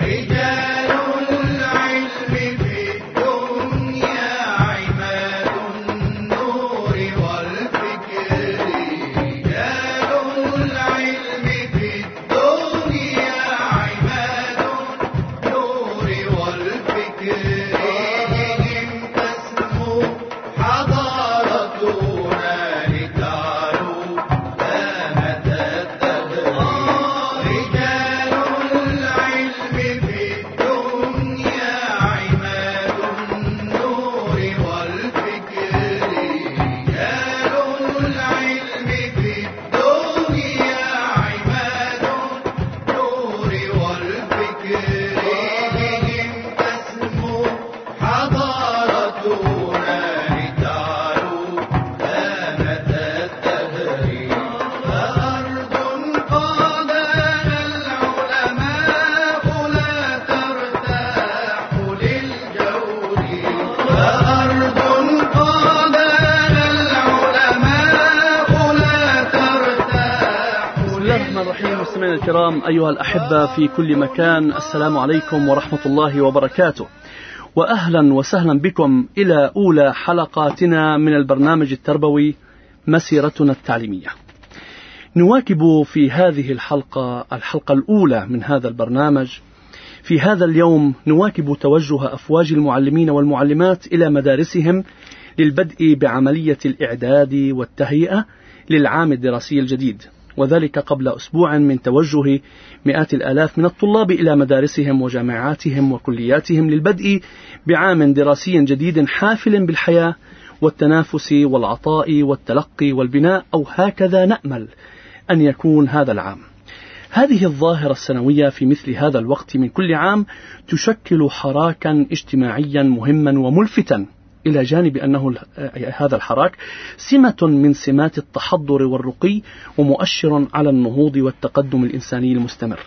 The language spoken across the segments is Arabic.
الكرام أيها الأحبة في كل مكان، السلام عليكم ورحمة الله وبركاته، وأهلا وسهلا بكم إلى أولى حلقاتنا من البرنامج التربوي مسيرتنا التعليمية. نواكب في هذه الحلقة الأولى من هذا البرنامج. في هذا اليوم نواكب توجه أفواج المعلمين والمعلمات إلى مدارسهم للبدء بعملية الإعداد والتهيئة للعام الدراسي الجديد، وذلك قبل أسبوع من توجه مئات الآلاف من الطلاب إلى مدارسهم وجامعاتهم وكلياتهم للبدء بعام دراسي جديد حافل بالحياة والتنافس والعطاء والتلقي والبناء، أو هكذا نأمل أن يكون هذا العام. هذه الظاهرة السنوية في مثل هذا الوقت من كل عام تشكل حراكا اجتماعيا مهما وملفتا، إلى جانب أنه هذا الحراك سمة من سمات التحضر والرقي ومؤشر على النهوض والتقدم الإنساني المستمر.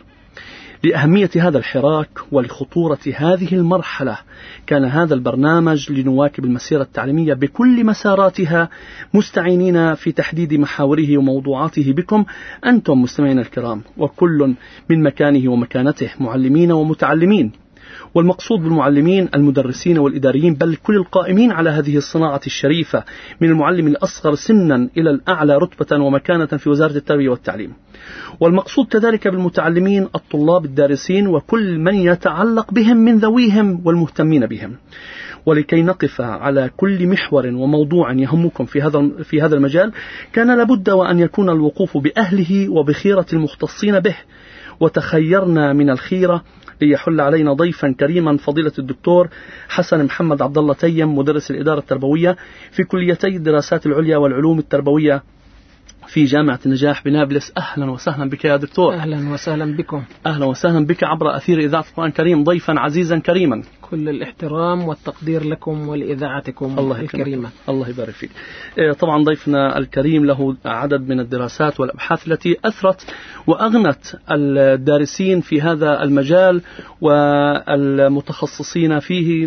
لأهمية هذا الحراك ولخطورة هذه المرحلة كان هذا البرنامج لنواكب المسيرة التعليمية بكل مساراتها، مستعينين في تحديد محاوره وموضوعاته بكم أنتم مستمعين الكرام، وكل من مكانه ومكانته، معلمين ومتعلمين. والمقصود بالمعلمين المدرسين والإداريين، بل كل القائمين على هذه الصناعة الشريفة، من المعلم الأصغر سنا إلى الأعلى رتبة ومكانة في وزارة التربية والتعليم. والمقصود كذلك بالمتعلمين الطلاب الدارسين وكل من يتعلق بهم من ذويهم والمهتمين بهم. ولكي نقف على كل محور وموضوع يهمكم في هذا المجال، كان لابد وأن يكون الوقوف بأهله وبخيرة المختصين به، وتخيرنا من الخيرة ليحل علينا ضيفا كريما، فضيلة الدكتور حسن محمد عبد الله تيم، مدرس الإدارة التربوية في كليتي الدراسات العليا والعلوم التربوية في جامعة النجاح بنابلس. أهلا وسهلا بك يا دكتور. أهلا وسهلا بكم. أهلا وسهلا بك عبر أثير إذاعة القرآن الكريم، ضيفا عزيزا كريما. كل الاحترام والتقدير لكم ولإذاعتكم الكريمة. الله يبارك فيك. طبعا ضيفنا الكريم له عدد من الدراسات والأبحاث التي أثرت وأغنت الدارسين في هذا المجال والمتخصصين فيه،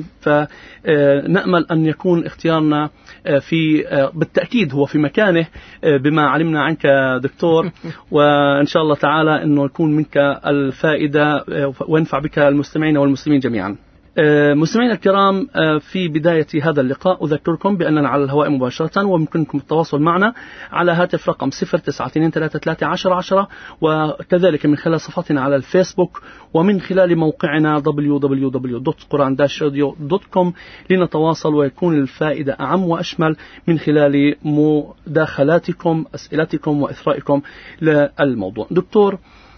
فنأمل أن يكون اختيارنا بالتأكيد هو في مكانه بما علمنا عنك دكتور، وإن شاء الله تعالى أنه يكون منك الفائدة وينفع بك المستمعين والمسلمين جميعا. مستمعينا الكرام، في بداية هذا اللقاء أذكركم بأننا على الهواء مباشرة، ويمكنكم التواصل معنا على هاتف رقم 0923331010، وكذلك من خلال صفحتنا على الفيسبوك، ومن خلال موقعنا www.quran-radio.com لنتواصل ويكون الفائدة أعم وأشمل من خلال مداخلاتكم، أسئلتكم وإثرائكم للموضوع. دكتور،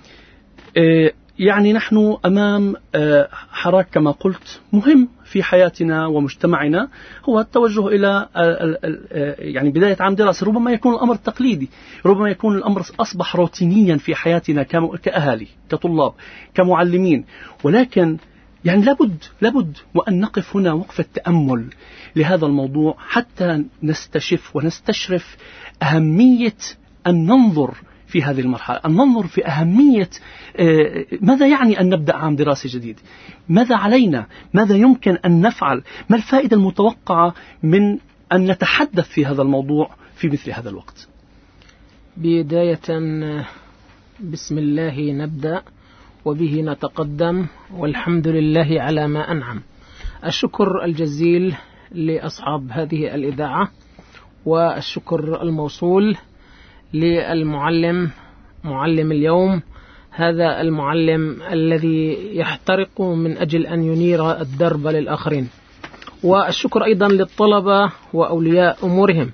يعني نحن أمام حراك كما قلت مهم في حياتنا ومجتمعنا، هو التوجه إلى يعني بداية عام دراسي. ربما يكون الأمر تقليدي، ربما يكون الأمر أصبح روتينيا في حياتنا كأهالي، كطلاب، كمعلمين، ولكن يعني لابد وأن نقف هنا وقفة تأمل لهذا الموضوع حتى نستشف ونستشرف أهمية أن ننظر في هذه المرحلة، أن ننظر في أهمية ماذا يعني أن نبدأ عام دراسي جديد، ماذا علينا، ماذا يمكن أن نفعل، ما الفائدة المتوقعة من أن نتحدث في هذا الموضوع في مثل هذا الوقت. بداية بسم الله نبدأ، وبه نتقدم، والحمد لله على ما أنعم. الشكر الجزيل لأصحاب هذه الإذاعة، والشكر الموصول للمعلم، معلم اليوم، هذا المعلم الذي يحترق من أجل أن ينير الدرب للآخرين. والشكر أيضا للطلبة وأولياء أمورهم.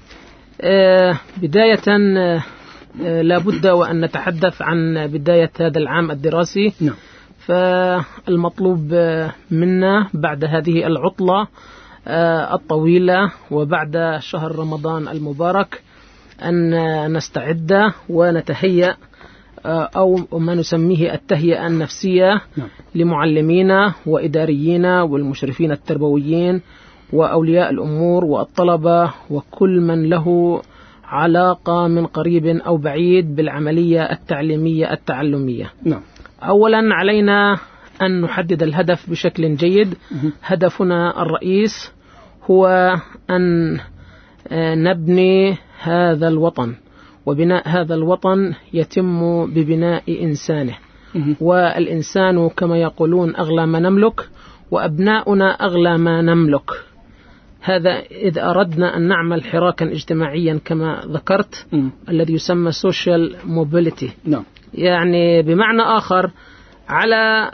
بداية لا بد وأن نتحدث عن بداية هذا العام الدراسي. فالمطلوب منا بعد هذه العطلة الطويلة وبعد شهر رمضان المبارك أن نستعد ونتهيأ، أو ما نسميه التهيئة النفسية لمعلمينا وإداريين والمشرفين التربويين وأولياء الأمور والطلبة وكل من له علاقة من قريب أو بعيد بالعملية التعليمية التعلمية. أولا علينا أن نحدد الهدف بشكل جيد. هدفنا الرئيس هو أن نبني هذا الوطن، وبناء هذا الوطن يتم ببناء إنسانه، والإنسان كما يقولون أغلى ما نملك، وأبناؤنا أغلى ما نملك. هذا إذا أردنا أن نعمل حراكا اجتماعيا كما ذكرت الذي يسمى social mobility. يعني بمعنى آخر على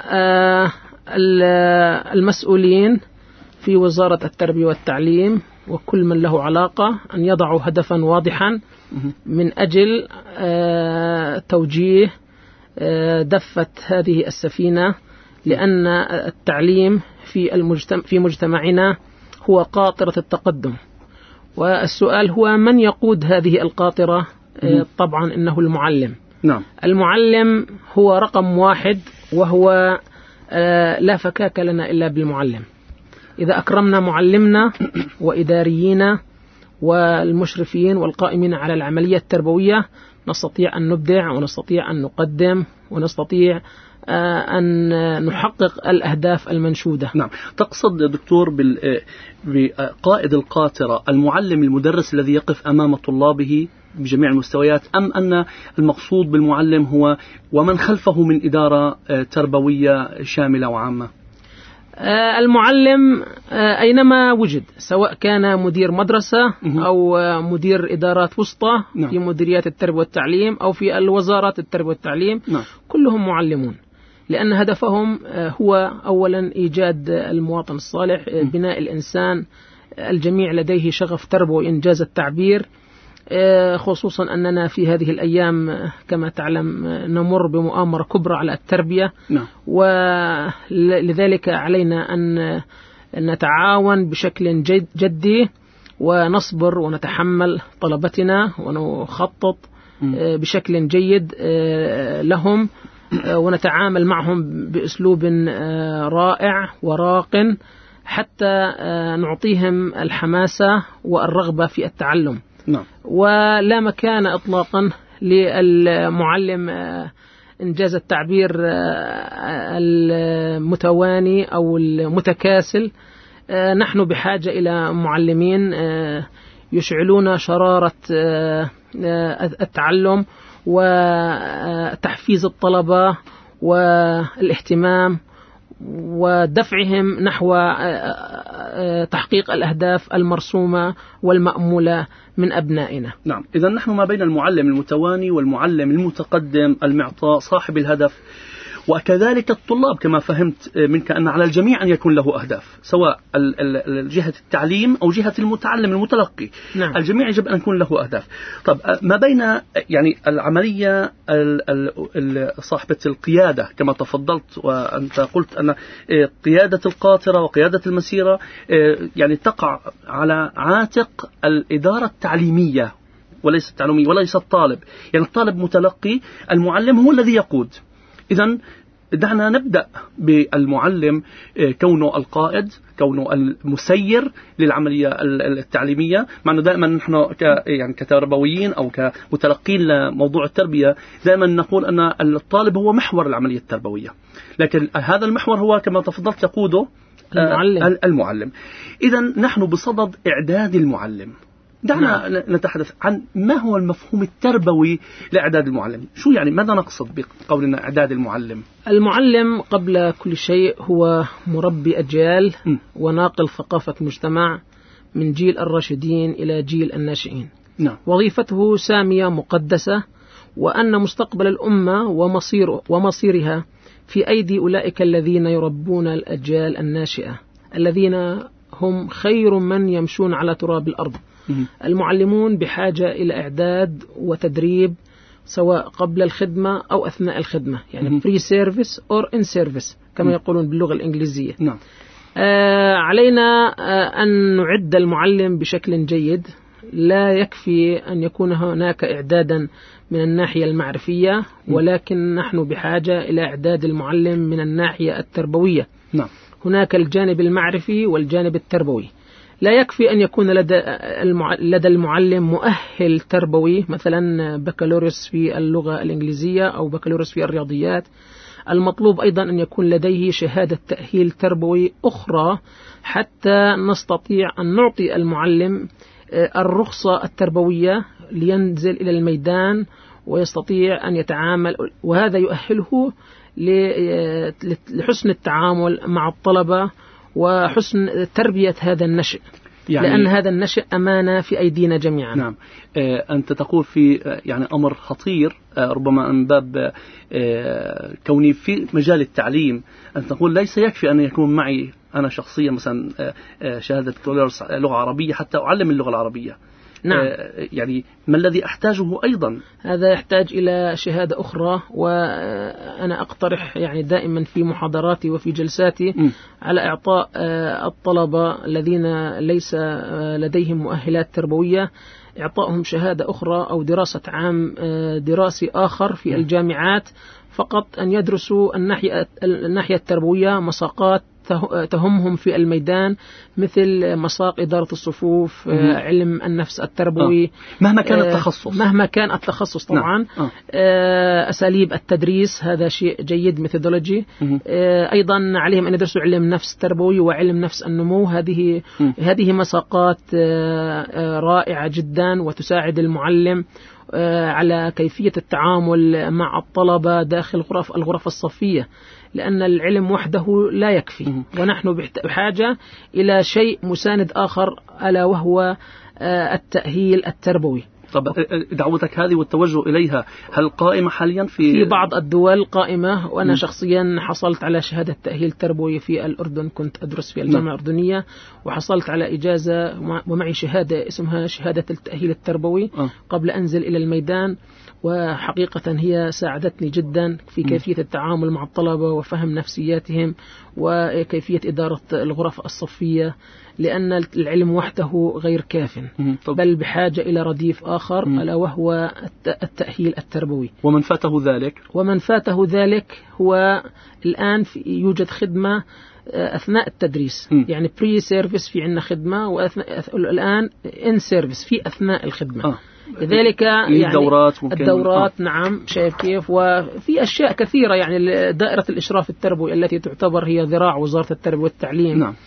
المسؤولين في وزارة التربية والتعليم وكل من له علاقة أن يضعوا هدفا واضحا من أجل توجيه دفة هذه السفينة، لأن التعليم في مجتمعنا هو قاطرة التقدم. والسؤال هو من يقود هذه القاطرة؟ طبعا إنه المعلم. المعلم هو رقم واحد، وهو لا فكاك لنا إلا بالمعلم. إذا أكرمنا معلمنا وإداريين والمشرفين والقائمين على العملية التربوية نستطيع أن نبدع، ونستطيع أن نقدم، ونستطيع أن نحقق الأهداف المنشودة. تقصد دكتور بقائد القاطرة المعلم المدرس الذي يقف أمام طلابه بجميع المستويات، أم أن المقصود بالمعلم هو ومن خلفه من إدارة تربوية شاملة وعامة؟ المعلم أينما وجد، سواء كان مدير مدرسة أو مدير إدارات وسطى في مديريات التربية والتعليم أو في الوزارات التربية والتعليم، كلهم معلمون، لأن هدفهم هو أولا إيجاد المواطن الصالح، بناء الإنسان. الجميع لديه شغف تربوي إنجاز التعبير، خصوصا أننا في هذه الأيام كما تعلم نمر بمؤامرة كبرى على التربية. ولذلك علينا أن نتعاون بشكل جدي ونصبر ونتحمل طلبتنا ونخطط بشكل جيد لهم، ونتعامل معهم بأسلوب رائع وراق حتى نعطيهم الحماسة والرغبة في التعلم. ولا مكان إطلاقا للمعلم إنجاز التعبير المتواني أو المتكاسل. نحن بحاجة إلى معلمين يشعلون شرارة التعلم وتحفيز الطلبة والاهتمام ودفعهم نحو تحقيق الأهداف المرسومة والمأمولة من أبنائنا. إذا نحن ما بين المعلم المتواني والمعلم المتقدم المعطاء صاحب الهدف، وكذلك الطلاب كما فهمت منك أن على الجميع أن يكون له أهداف، سواء جهة التعليم أو جهة المتعلم المتلقي. الجميع يجب أن يكون له أهداف. طب ما بين يعني العملية صاحبة القيادة كما تفضلت وأنت قلت أن قيادة القاطرة وقيادة المسيرة يعني تقع على عاتق الإدارة التعليمية وليس التعليمية وليس الطالب. يعني الطالب متلقي، المعلم هو الذي يقود. إذن دعنا نبدأ بالمعلم كونه القائد، كونه المسير للعملية التعليمية. معنا دائما نحن يعني كتربويين أو كمتلقين لموضوع التربية دائما نقول أن الطالب هو محور العملية التربوية، لكن هذا المحور هو كما تفضلت يقوده المعلم. إذن نحن بصدد إعداد المعلم. دعنا نتحدث عن ما هو المفهوم التربوي لإعداد المعلم. شو يعني، ماذا نقصد بقولنا إعداد المعلم؟ المعلم قبل كل شيء هو مربي أجيال وناقل ثقافة مجتمع من جيل الراشدين إلى جيل الناشئين. نعم. وظيفته سامية مقدسة، وأن مستقبل الأمة ومصيرها في أيدي أولئك الذين يربون الأجيال الناشئة الذين هم خير من يمشون على تراب الأرض. المعلمون بحاجة إلى إعداد وتدريب سواء قبل الخدمة أو أثناء الخدمة، يعني pre-service or in-service كما يقولون باللغة الإنجليزية. نعم. علينا أن نعد المعلم بشكل جيد. لا يكفي أن يكون هناك إعدادا من الناحية المعرفية، ولكن نحن بحاجة إلى إعداد المعلم من الناحية التربوية. نعم. هناك الجانب المعرفي والجانب التربوي. لا يكفي أن يكون لدى المعلم مؤهل تربوي، مثلا بكالوريوس في اللغة الإنجليزية أو بكالوريوس في الرياضيات. المطلوب أيضا أن يكون لديه شهادة تأهيل تربوي أخرى حتى نستطيع أن نعطي المعلم الرخصة التربوية لينزل إلى الميدان ويستطيع أن يتعامل، وهذا يؤهله لحسن التعامل مع الطلبة وحسن تربية هذا النشء، يعني لأن هذا النشء أمانة في أيدينا جميعا. نعم. أنت تقول في يعني أمر خطير، ربما من باب كوني في مجال التعليم، أن تقول ليس يكفي أن يكون معي أنا شخصيا مثلا شهادة لغة عربية حتى أعلم اللغة العربية. نعم. يعني ما الذي أحتاجه أيضا؟ هذا يحتاج إلى شهادة أخرى، وأنا أقترح يعني دائما في محاضراتي وفي جلساتي على إعطاء الطلبة الذين ليس لديهم مؤهلات تربوية إعطائهم شهادة أخرى أو دراسة عام دراسي آخر في الجامعات، فقط أن يدرسوا الناحية التربوية، مساقات تهمهم في الميدان مثل مساق إدارة الصفوف، علم النفس التربوي، مهما كان التخصص طبعا. أساليب التدريس هذا شيء جيد، ميثودولوجي. أيضا عليهم أن يدرسوا علم نفس تربوي وعلم نفس النمو. هذه مساقات رائعة جدا وتساعد المعلم على كيفية التعامل مع الطلبة داخل الغرف الصفية، لأن العلم وحده لا يكفي، ونحن بحاجة إلى شيء مساند آخر ألا وهو التأهيل التربوي. طب دعوتك هذه والتوجه إليها هل قائمة حاليا في بعض الدول قائمة، وأنا شخصيا حصلت على شهادة تأهيل تربوي في الأردن، كنت أدرس في الجامعة الأردنية وحصلت على إجازة ومعي شهادة اسمها شهادة التأهيل التربوي قبل أنزل إلى الميدان، وحقيقة هي ساعدتني جدا في كيفية التعامل مع الطلبة وفهم نفسياتهم وكيفية إدارة الغرف الصفية، لأن العلم وحده غير كاف، بل بحاجة إلى رديف آخر ألا وهو التأهيل التربوي. ومن فاته ذلك هو الآن يوجد خدمة أثناء التدريس، يعني بري سيرفيس في عندنا خدمة، والآن إن سيرفيس في أثناء الخدمة. لذلك يعني الدورات نعم، شايف كيف، وفي أشياء كثيرة، يعني دائرة الإشراف التربوي التي تعتبر هي ذراع وزارة التربية والتعليم. نعم.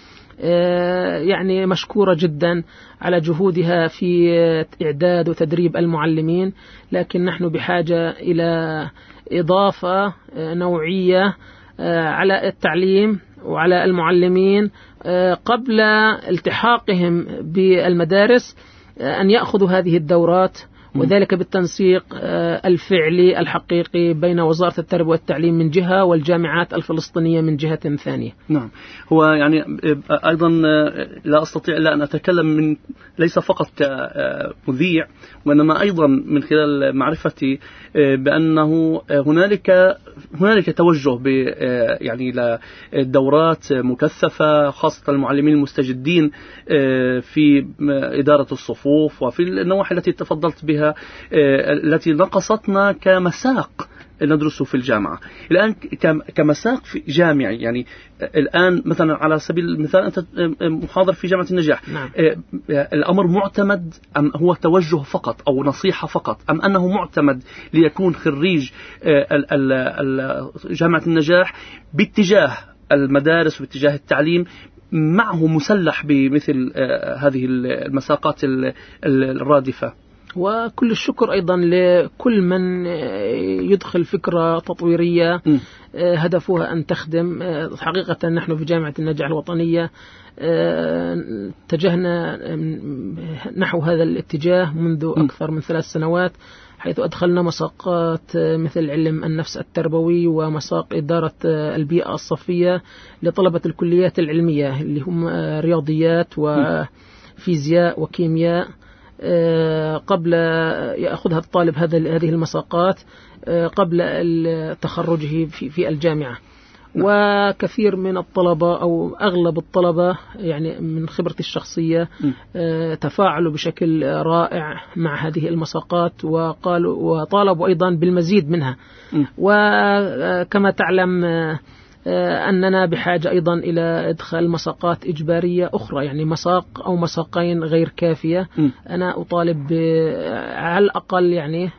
يعني مشكورة جدا على جهودها في إعداد وتدريب المعلمين، لكن نحن بحاجة إلى إضافة نوعية على التعليم وعلى المعلمين قبل التحاقهم بالمدارس، أن يأخذوا هذه الدورات، وذلك بالتنسيق الفعلي الحقيقي بين وزارة التربية والتعليم من جهة والجامعات الفلسطينية من جهة ثانية. نعم. هو يعني أيضا لا أستطيع إلا أن أتكلم ليس فقط كمذيع، وإنما أيضا من خلال معرفتي بأنه هنالك توجه يعني لدورات مكثفة خاصة المعلمين المستجدين في إدارة الصفوف وفي النواحي التي تفضلت بها التي نقصتنا كمساق ندرسه في الجامعة. الآن كمساق في جامعي، يعني الآن مثلا على سبيل المثال أنت محاضر في جامعة النجاح. نعم. الأمر معتمد أم هو توجه فقط أو نصيحة فقط، أم أنه معتمد ليكون خريج جامعة النجاح باتجاه المدارس وباتجاه التعليم معه مسلح بمثل هذه المساقات الرادفة. وكل الشكر أيضا لكل من يدخل فكرة تطويرية هدفها أن تخدم. حقيقة نحن في جامعة النجاح الوطنية اتجهنا نحو هذا الاتجاه منذ أكثر من 3 سنوات، حيث أدخلنا مساقات مثل علم النفس التربوي ومساق إدارة البيئة الصفية لطلبة الكليات العلمية اللي هم رياضيات وفيزياء وكيمياء، قبل يأخذها الطالب هذه المساقات قبل تخرجه في الجامعة. وكثير من الطلبة أو أغلب الطلبة يعني من خبرتي الشخصية تفاعلوا بشكل رائع مع هذه المساقات وطالبوا أيضا بالمزيد منها. وكما تعلم أننا بحاجة أيضا إلى إدخال مساقات إجبارية أخرى، يعني مساق أو مساقين غير كافية. أنا أطالب على الأقل يعني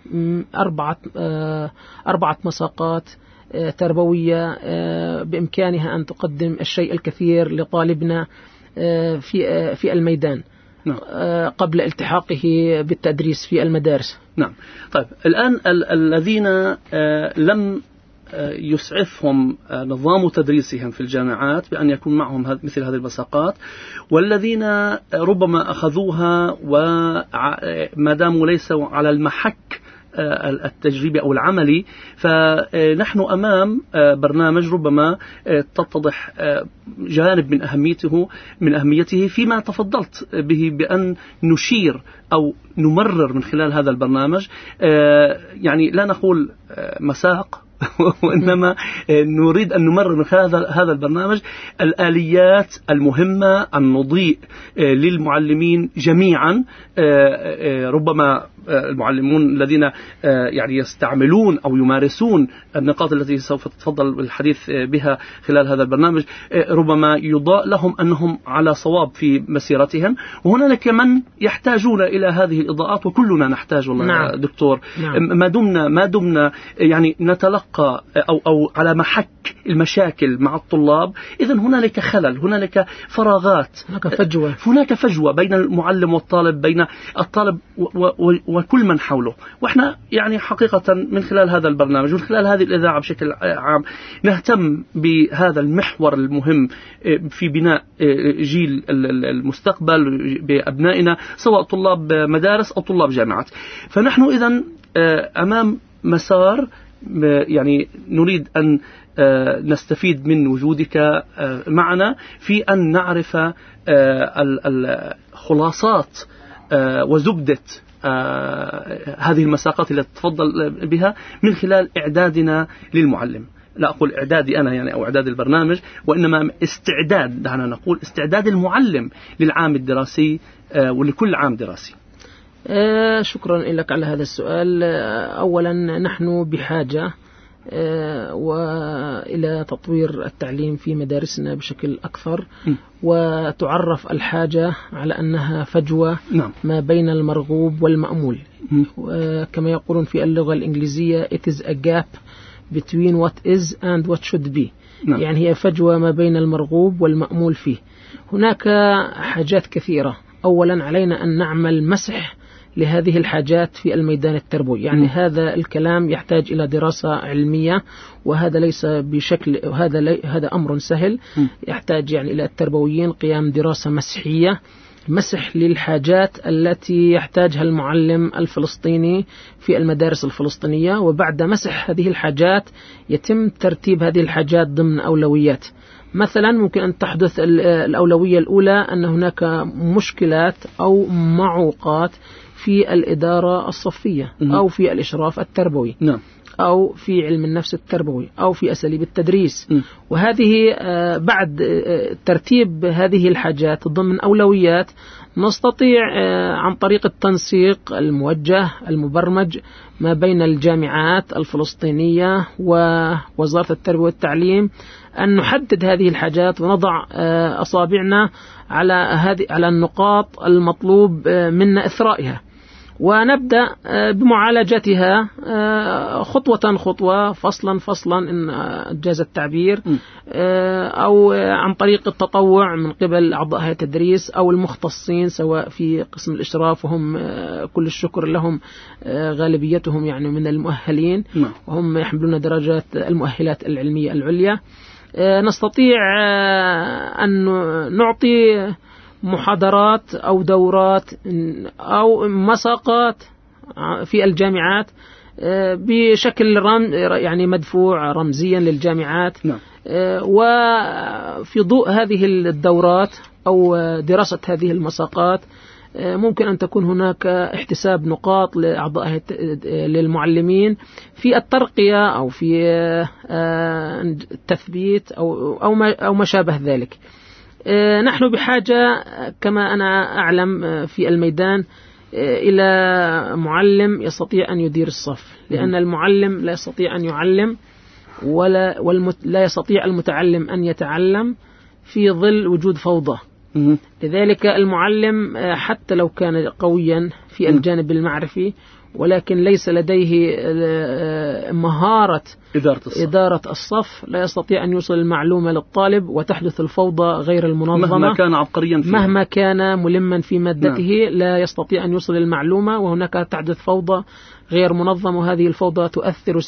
4 مساقات تربوية بإمكانها أن تقدم الشيء الكثير لطالبنا في الميدان قبل التحاقه بالتدريس في المدارس. نعم. طيب الآن الذين لم يسعفهم نظام تدريسهم في الجامعات بأن يكون معهم مثل هذه المساقات، والذين ربما أخذوها وما داموا ليسوا على المحك التجريبي أو العملي، فنحن أمام برنامج ربما تتضح جانب من أهميته فيما تفضلت به، بأن نشير أو نمرر من خلال هذا البرنامج، يعني لا نقول مساق وإنما نريد أن نمرر من خلال هذا البرنامج الآليات المهمة النضيء للمعلمين جميعا. ربما المعلمون الذين يعني يستعملون أو يمارسون النقاط التي سوف تتفضل الحديث بها خلال هذا البرنامج، ربما يضاء لهم أنهم على صواب في مسيرتهم، وهناك من يحتاجون إلى هذه الإضاءات، وكلنا نحتاج والله. نعم. دكتور. نعم. ما دمنا يعني نتلقى أو على محك المشاكل مع الطلاب، إذن هنالك خلل، هنالك فراغات، هناك فجوة بين المعلم والطالب، بين الطالب وكل من حوله. وإحنا يعني حقيقة من خلال هذا البرنامج، من خلال هذه الإذاعة بشكل عام، نهتم بهذا المحور المهم في بناء جيل المستقبل بأبنائنا، سواء طلاب مدارس أو طلاب جامعات. فنحن إذن أمام مسار يعني نريد أن نستفيد من وجودك معنا في أن نعرف خلاصات وزبدة هذه المساقات التي تفضل بها من خلال إعدادنا للمعلم. لا أقول إعدادي أنا يعني أو إعداد البرنامج، وإنما استعداد، دعنا نقول استعداد المعلم للعام الدراسي ولكل عام دراسي. شكرا لك على هذا السؤال. أولا نحن بحاجة وإلى تطوير التعليم في مدارسنا بشكل أكثر، وتعرف الحاجة على أنها فجوة ما بين المرغوب والمأمول. كما يقولون في اللغة الإنجليزية it is a gap between what is and what should be. يعني هي فجوة ما بين المرغوب والمأمول فيه. هناك حاجات كثيرة. أولا علينا أن نعمل مسح لهذه الحاجات في الميدان التربوي، يعني هذا الكلام يحتاج إلى دراسة علمية، وهذا ليس بشكل هذا أمر سهل. يحتاج يعني إلى التربويين قيام دراسة مسحية، مسح للحاجات التي يحتاجها المعلم الفلسطيني في المدارس الفلسطينية، وبعد مسح هذه الحاجات يتم ترتيب هذه الحاجات ضمن أولويات. مثلا ممكن أن تحدث الأولوية الأولى أن هناك مشكلات أو معوقات في الإدارة الصفية أو في الإشراف التربوي أو في علم النفس التربوي أو في أساليب التدريس. وهذه بعد ترتيب هذه الحاجات ضمن أولويات نستطيع عن طريق التنسيق الموجه المبرمج ما بين الجامعات الفلسطينية ووزارة التربية والتعليم أن نحدد هذه الحاجات ونضع أصابعنا على النقاط المطلوب منا إثرائها. ونبدأ بمعالجتها خطوة خطوة، فصلا فصلا إن جاز التعبير، أو عن طريق التطوع من قبل أعضاء هيئة التدريس أو المختصين سواء في قسم الإشراف، وهم كل الشكر لهم غالبيتهم يعني من المؤهلين، وهم يحملون درجات المؤهلات العلمية العليا. نستطيع أن نعطي محاضرات أو دورات أو مساقات في الجامعات بشكل يعني مدفوع رمزيا للجامعات. وفي ضوء هذه الدورات أو دراسة هذه المساقات ممكن أن تكون هناك احتساب نقاط لأعضاء للمعلمين في الترقية أو في التثبيت أو ما شابه ذلك. نحن بحاجة كما أنا أعلم في الميدان إلى معلم يستطيع أن يدير الصف، لأن المعلم لا يستطيع أن يعلم لا يستطيع المتعلم أن يتعلم في ظل وجود فوضى. لذلك المعلم حتى لو كان قويا في الجانب المعرفي ولكن ليس لديه مهارة إدارة الصف لا يستطيع أن يوصل المعلومة للطالب، وتحدث الفوضى غير المنظمة مهما كان عبقريا فيها، مهما كان ملما في مادته. لا يستطيع أن يوصل المعلومة، وهناك تحدث فوضى غير منظمة، وهذه الفوضى تؤثر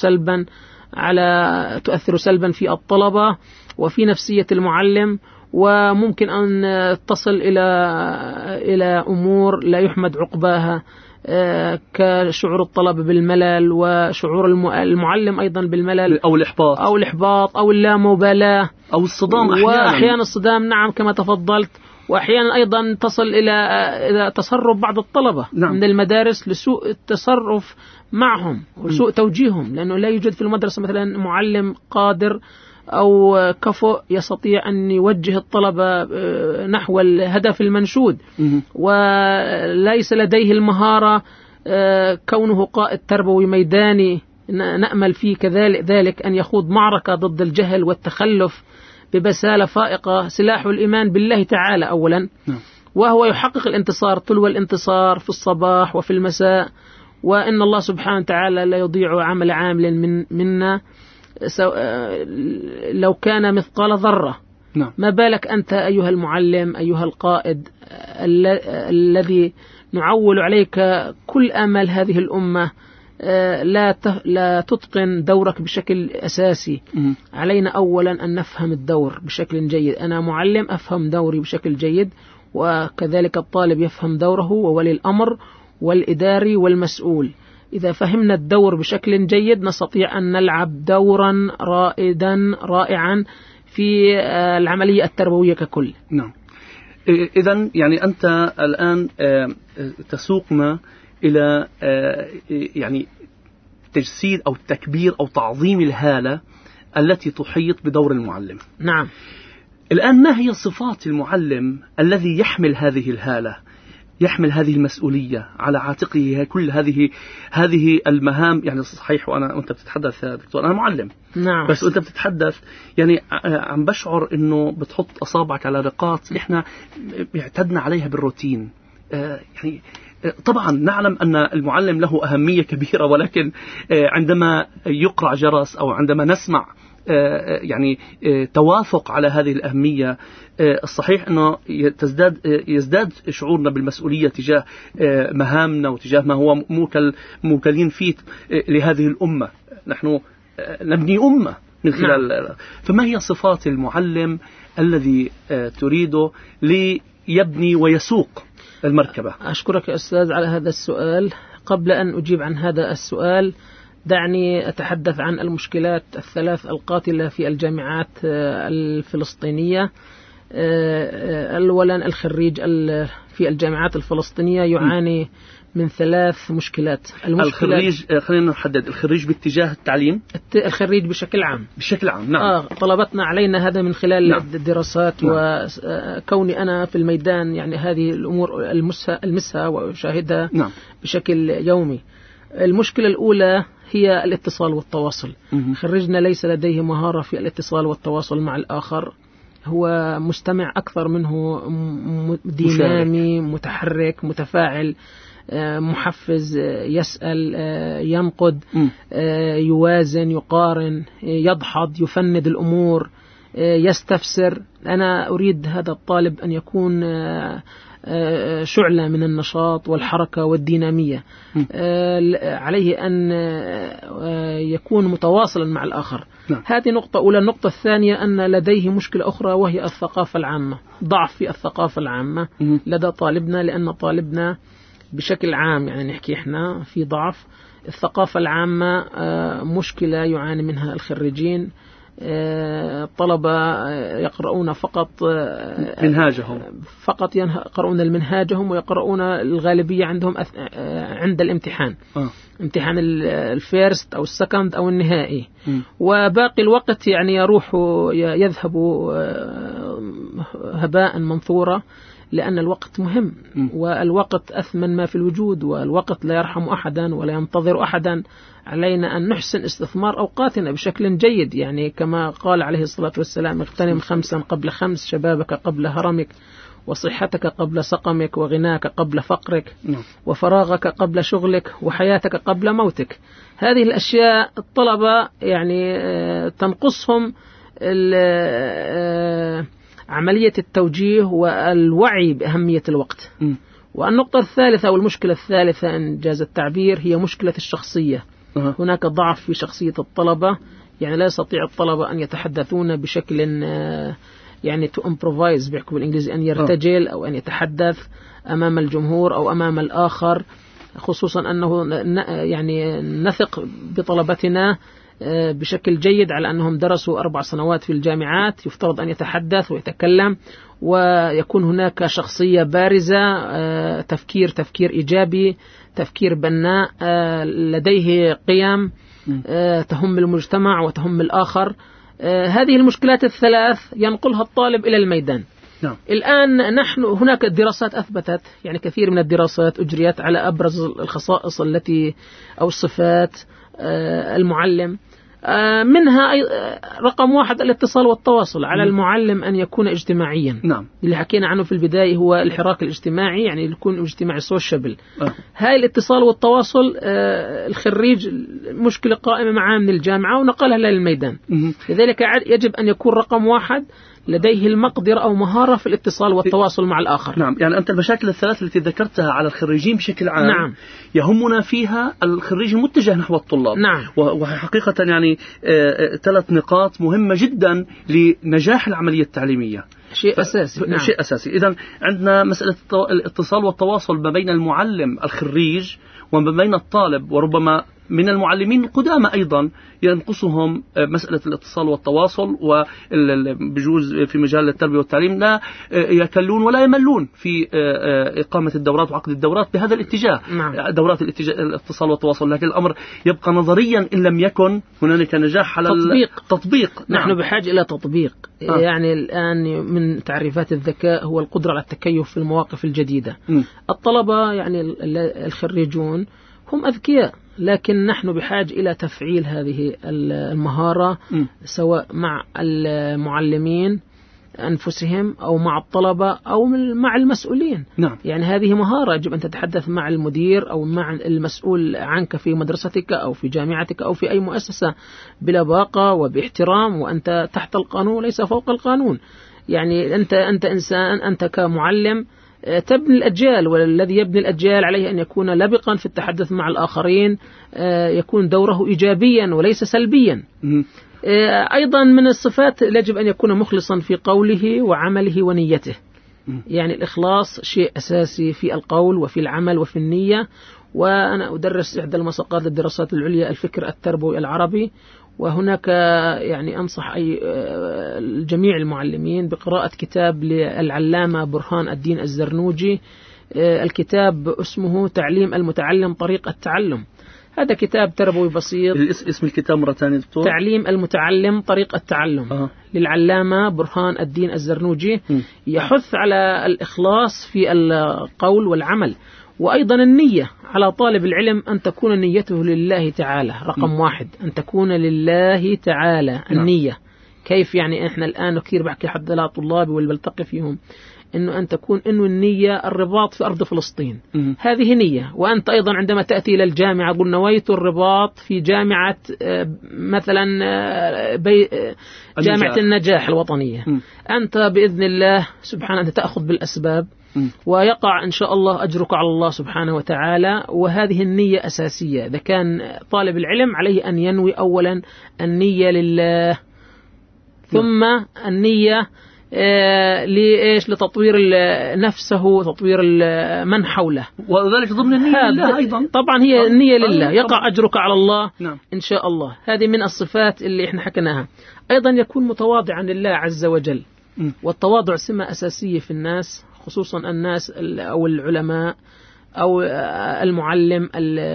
سلبا في الطلبة وفي نفسية المعلم، وممكن أن تصل إلى أمور لا يحمد عقباها، كشعور الطلبة بالملل، وشعور المعلم أيضا بالملل أو الإحباط أو اللامبالاة أو الصدام وأحيانا الصدام. نعم كما تفضلت. وأحيانا أيضا تصل إلى تسرب بعض الطلبة من المدارس لسوء التصرف معهم وسوء توجيههم، لأنه لا يوجد في المدرسة مثلا معلم قادر أو كفؤ يستطيع أن يوجه الطلبة نحو الهدف المنشود، وليس لديه المهارة كونه قائد تربوي ميداني. نأمل فيه كذلك أن يخوض معركة ضد الجهل والتخلف ببسالة فائقة، سلاح الإيمان بالله تعالى أولا، وهو يحقق الانتصار تلو الانتصار في الصباح وفي المساء، وإن الله سبحانه وتعالى لا يضيع عمل عامل منا لو كان مثقال ذرة. ما بالك أنت أيها المعلم أيها القائد الذي نعول عليك كل أمل هذه الأمة، لا تتقن دورك بشكل أساسي. علينا أولا أن نفهم الدور بشكل جيد. أنا معلم أفهم دوري بشكل جيد، وكذلك الطالب يفهم دوره، وولي الأمر والإداري والمسؤول. إذا فهمنا الدور بشكل جيد نستطيع أن نلعب دورا رائعا في العملية التربوية ككل. نعم. إذن يعني أنت الآن تسوقنا إلى يعني تجسيد أو تكبير أو تعظيم الهالة التي تحيط بدور المعلم. نعم. الآن ما هي صفات المعلم الذي يحمل هذه الهالة، يحمل هذه المسؤولية على عاتقه، كل هذه المهام؟ يعني صحيح وأنت بتتحدث يا دكتور أنا معلم، نعم، بس وأنت بتتحدث يعني عم بشعر إنه بتحط أصابعك على نقاط إحنا اعتدنا عليها بالروتين. يعني طبعا نعلم أن المعلم له أهمية كبيرة، ولكن عندما يقرع جرس أو عندما نسمع يعني توافق على هذه الأهمية، الصحيح أنه يزداد شعورنا بالمسؤولية تجاه مهامنا وتجاه ما هو موكلين فيه لهذه الأمة. نحن نبني أمة من خلال فما هي صفات المعلم الذي تريده ليبني ويسوق المركبة؟ أشكرك يا أستاذ على هذا السؤال. قبل أن أجيب عن هذا السؤال دعني أتحدث عن المشكلات الثلاث القاتلة في الجامعات الفلسطينية. أولا الخريج في الجامعات الفلسطينية يعاني من ثلاث مشكلات. الخريج خلينا نحدد الخريج باتجاه التعليم، الخريج بشكل عام نعم. طلبتنا علينا هذا من خلال الدراسات. وكوني أنا في الميدان يعني هذه الأمور المسها وأشاهدها بشكل يومي. المشكلة الأولى هي الاتصال والتواصل. خريجنا ليس لديه مهارة في الاتصال والتواصل مع الآخر، هو مستمع أكثر منه دينامي متحرك متفاعل. محفز، يسأل، ينقد، يوازن، يقارن، يدحض، يفند الأمور، يستفسر. أنا أريد هذا الطالب أن يكون شعلة من النشاط والحركة والدينامية. عليه أن يكون متواصلا مع الآخر. هذه نقطة أولى. النقطة الثانية أن لديه مشكلة أخرى وهي الثقافة العامة، ضعف في الثقافة العامة لدى طالبنا، لأن طالبنا بشكل عام يعني نحكي إحنا في ضعف الثقافة العامة. مشكلة يعاني منها الخريجين. الطلبة يقرؤون فقط منهاجهم، فقط يقرؤون المنهاجهم، ويقرؤون الغالبية عندهم عند الامتحان، امتحان الفيرست أو السكند أو النهائي، وباقي الوقت يعني يذهب هباء منثورا، لأن الوقت مهم، والوقت أثمن ما في الوجود، والوقت لا يرحم أحدا ولا ينتظر أحدا. علينا أن نحسن استثمار أوقاتنا بشكل جيد، يعني كما قال عليه الصلاة والسلام: اغتنم 5 قبل 5، شبابك قبل هرمك، وصحتك قبل سقمك، وغناك قبل فقرك، وفراغك قبل شغلك، وحياتك قبل موتك. هذه الأشياء الطلبة يعني تنقصهم عملية التوجيه والوعي بأهمية الوقت. والنقطة الثالثة والمشكلة الثالثة إن جاز التعبير هي مشكلة الشخصية. هناك ضعف في شخصية الطلبة، يعني لا يستطيع الطلبة أن يتحدثون بشكل يعني to improvise بيحكوا بالإنجليزي، أن يرتجل أو أن يتحدث أمام الجمهور أو أمام الآخر، خصوصا أنه يعني نثق بطلبتنا بشكل جيد على أنهم درسوا 4 سنوات في الجامعات، يفترض أن يتحدث ويتكلم ويكون هناك شخصية بارزة، تفكير إيجابي، تفكير بناء، لديه قيم تهم المجتمع وتهم الآخر. هذه المشكلات الثلاث ينقلها الطالب إلى الميدان. الآن هناك دراسات أثبتت، يعني كثير من الدراسات أجريت على أبرز الخصائص التي أو الصفات المعلم. منها رقم 1 الاتصال والتواصل. على المعلم أن يكون اجتماعيا. اللي حكينا عنه في البداية هو الحراك الاجتماعي، يعني يكون اجتماعي سوشيبل. هاي الاتصال والتواصل الخريج مشكلة قائمة معاه من الجامعة ونقلها للميدان. لذلك يجب أن يكون رقم 1 لديه المقدرة أو مهارة في الاتصال والتواصل مع الآخر. يعني أنت المشاكل الثلاث التي ذكرتها على الخريجين بشكل عام يهمنا فيها الخريج المتجه نحو الطلاب. وحقيقة يعني 3 نقاط مهمة جدا لنجاح العملية التعليمية، شيء أساسي. شيء أساسي. إذن عندنا مسألة الاتصال والتواصل ما بين المعلم الخريج وما بين الطالب، وربما من المعلمين القدامى أيضا ينقصهم مسألة الاتصال والتواصل، وبجوز في مجال التربية والتعليم لا يكلون ولا يملون في إقامة الدورات وعقد الدورات بهذا الاتجاه. دورات الاتصال والتواصل، لكن الأمر يبقى نظريا إن لم يكن هنالك نجاح على التطبيق. نحن بحاجة إلى تطبيق. يعني الآن من تعريفات الذكاء هو القدرة على التكيف في المواقف الجديدة. الطلبة يعني الخريجون هم أذكياء، لكن نحن بحاجة إلى تفعيل هذه المهارة سواء مع المعلمين أنفسهم أو مع الطلبة أو مع المسؤولين. يعني هذه مهارة يجب أن تتحدث مع المدير أو مع المسؤول عنك في مدرستك أو في جامعتك أو في أي مؤسسة بلباقة وباحترام، وأنت تحت القانون وليس فوق القانون. يعني أنت إنسان، أنت كمعلم تبني الأجيال، والذي يبني الأجيال عليه أن يكون لبقا في التحدث مع الآخرين، يكون دوره إيجابيا وليس سلبيا. أيضا من الصفات يجب أن يكون مخلصا في قوله وعمله ونيته. يعني الإخلاص شيء أساسي في القول وفي العمل وفي النية. وأنا أدرس إحدى المساقات للدراسات العليا الفكر التربوي العربي، وهناك يعني أنصح جميع المعلمين بقراءة كتاب للعلامة برهان الدين الزرنوجي. الكتاب اسمه تعليم المتعلم طريق التعلم. هذا كتاب تربوي بسيط. اسم الكتاب مرة ثانية دكتور؟ تعليم المتعلم طريق التعلم للعلامة برهان الدين الزرنوجي. يحث على الإخلاص في القول والعمل، وأيضا النية على طالب العلم أن تكون نيته لله تعالى. رقم 1 أن تكون لله تعالى النية. كيف يعني؟ إحنا الآن كثير بحكي حتى لا طلابي واللي بلتقي فيهم إنه أن تكون إنه النية الرباط في أرض فلسطين. هذه نية. وأنت أيضا عندما تأتي إلى الجامعة قل نويت الرباط في جامعة مثلا جامعة النجاح الوطنية. أنت بإذن الله سبحانه أنت تأخذ بالأسباب ويقع إن شاء الله أجرك على الله سبحانه وتعالى. وهذه النية أساسية. إذا كان طالب العلم عليه أن ينوي أولا النية لله، ثم النية لإيش؟ لتطوير نفسه، تطوير من حوله، وذلك ضمن النية لله أيضا. طبعا هي النية لله، يقع أجرك على الله إن شاء الله. هذه من الصفات اللي إحنا حكيناها. أيضا يكون متواضعا لله عز وجل. والتواضع سمة أساسية في الناس، خصوصا الناس أو العلماء أو المعلم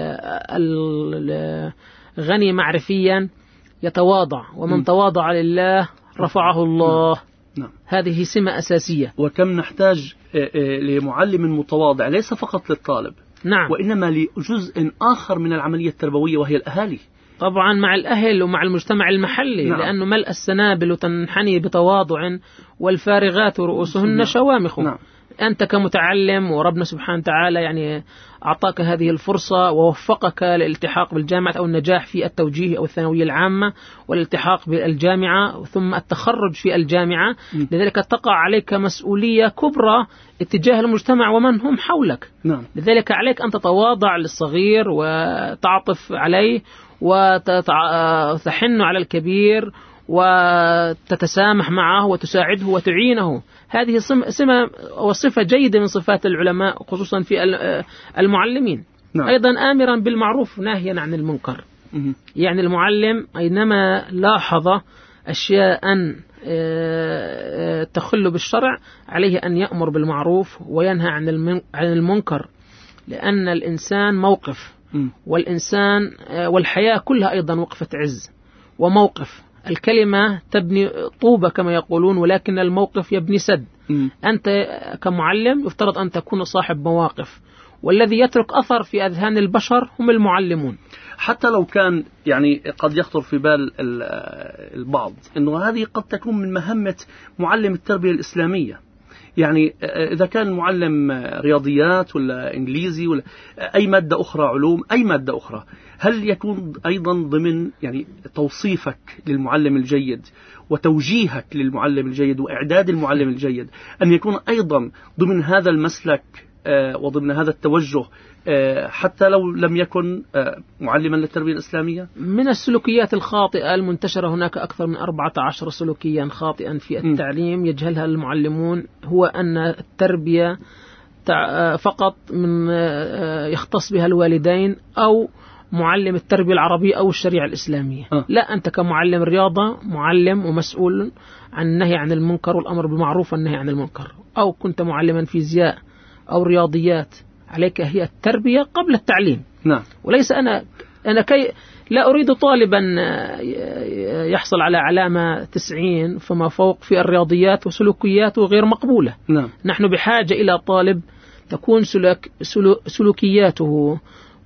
الغني معرفيا يتواضع، ومن تواضع لله رفعه الله. نعم. هذه سمة أساسية. وكم نحتاج لمعلم متواضع ليس فقط للطالب، نعم، وإنما لجزء آخر من العملية التربوية وهي الأهالي. طبعا مع الأهل ومع المجتمع المحلي. نعم. لأنه ملء السنابل تنحني بتواضع والفارغات رؤوسهن شوامخ. نعم. أنت كمتعلم وربنا سبحانه وتعالى يعني أعطاك هذه الفرصة ووفقك للالتحاق بالجامعة أو النجاح في التوجيه أو الثانوية العامة والالتحاق بالجامعة ثم التخرج في الجامعة. لذلك تقع عليك مسؤولية كبرى اتجاه المجتمع ومن هم حولك. نعم. لذلك عليك أن تتواضع للصغير وتعطف عليه وتحن على الكبير وتتسامح معه وتساعده وتعينه. هذه سمة وصفة جيدة من صفات العلماء خصوصا في المعلمين. نعم. أيضا آمرا بالمعروف ناهيا عن المنكر. يعني المعلم أينما لاحظ أشياء تخل بالشرع عليه أن يأمر بالمعروف وينهى عن المنكر، لأن الإنسان موقف، والإنسان والحياة كلها أيضا وقفة عز وموقف. الكلمة تبني طوبة كما يقولون، ولكن الموقف يبني سد. أنت كمعلم يفترض أن تكون صاحب مواقف، والذي يترك أثر في أذهان البشر هم المعلمون. حتى لو كان يعني قد يخطر في بال البعض أنه هذه قد تكون من مهمة معلم التربية الإسلامية. يعني إذا كان معلم رياضيات ولا إنجليزي ولا أي مادة أخرى، علوم، أي مادة أخرى، هل يكون أيضا ضمن يعني توصيفك للمعلم الجيد وتوجيهك للمعلم الجيد وإعداد المعلم الجيد أن يكون أيضا ضمن هذا المسلك وضمن هذا التوجه حتى لو لم يكن معلما للتربية الإسلامية؟ من السلوكيات الخاطئة المنتشرة هناك أكثر من 14 سلوكيا خاطئا في التعليم يجهلها المعلمون، هو أن التربية فقط من يختص بها الوالدين أو معلم التربية العربية أو الشريعة الإسلامية. لا، أنت كمعلم الرياضة معلم ومسؤول عن النهي عن المنكر والأمر بالمعروف والنهي عن المنكر، أو كنت معلما فيزياء أو رياضيات، عليك هي التربية قبل التعليم. نعم. وليس أنا لا أريد طالبا يحصل على علامة 90 فما فوق في الرياضيات وسلوكياته غير مقبولة. نعم. نحن بحاجة إلى طالب تكون سلوكياته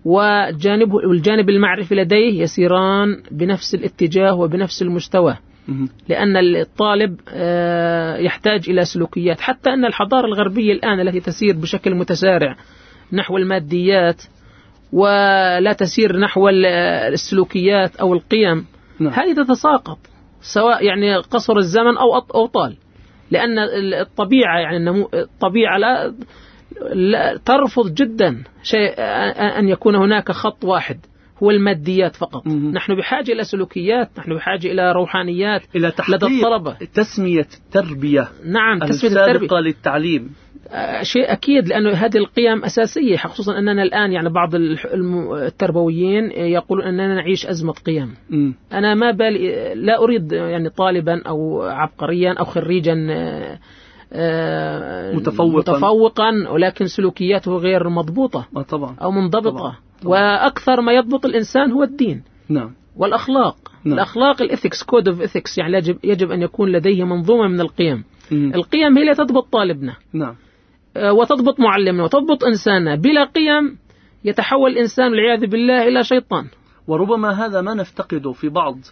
والجانب المعرفي لديه يسيران بنفس الاتجاه وبنفس المستوى، لأن الطالب يحتاج إلى سلوكيات. حتى أن الحضارة الغربية الآن التي تسير بشكل متسارع نحو الماديات ولا تسير نحو السلوكيات أو القيم، هذه تتساقط سواء يعني قصر الزمن أو طال، لأن الطبيعة يعني الطبيعة لا ترفض جدا شيء أن يكون هناك خط واحد هو الماديات فقط. نحن بحاجة إلى سلوكيات، نحن بحاجة إلى روحانيات إلى لدى الطلبة. تسمية التربية. نعم، تسمية السابقة للتعليم شيء أكيد، لأنه هذه القيم أساسية، خصوصا أننا الآن يعني بعض التربويين يقولون أننا نعيش أزمة قيم. أنا ما بالي، لا أريد يعني طالبا أو عبقريا أو خريجا متفوقا ولكن سلوكياته غير مضبوطة طبعا. أو منضبطة. طبعا. وأكثر ما يضبط الإنسان هو الدين. نعم. والأخلاق. نعم. الأخلاق الإثكس، كود أوف إثكس، يعني يجب أن يكون لديه منظومة من القيم. القيم هي اللي تضبط طالبنا. نعم. وتضبط معلمنا وتضبط إنساننا. بلا قيم يتحول الإنسان والعياذ بالله إلى شيطان. وربما هذا ما نفتقده في بعض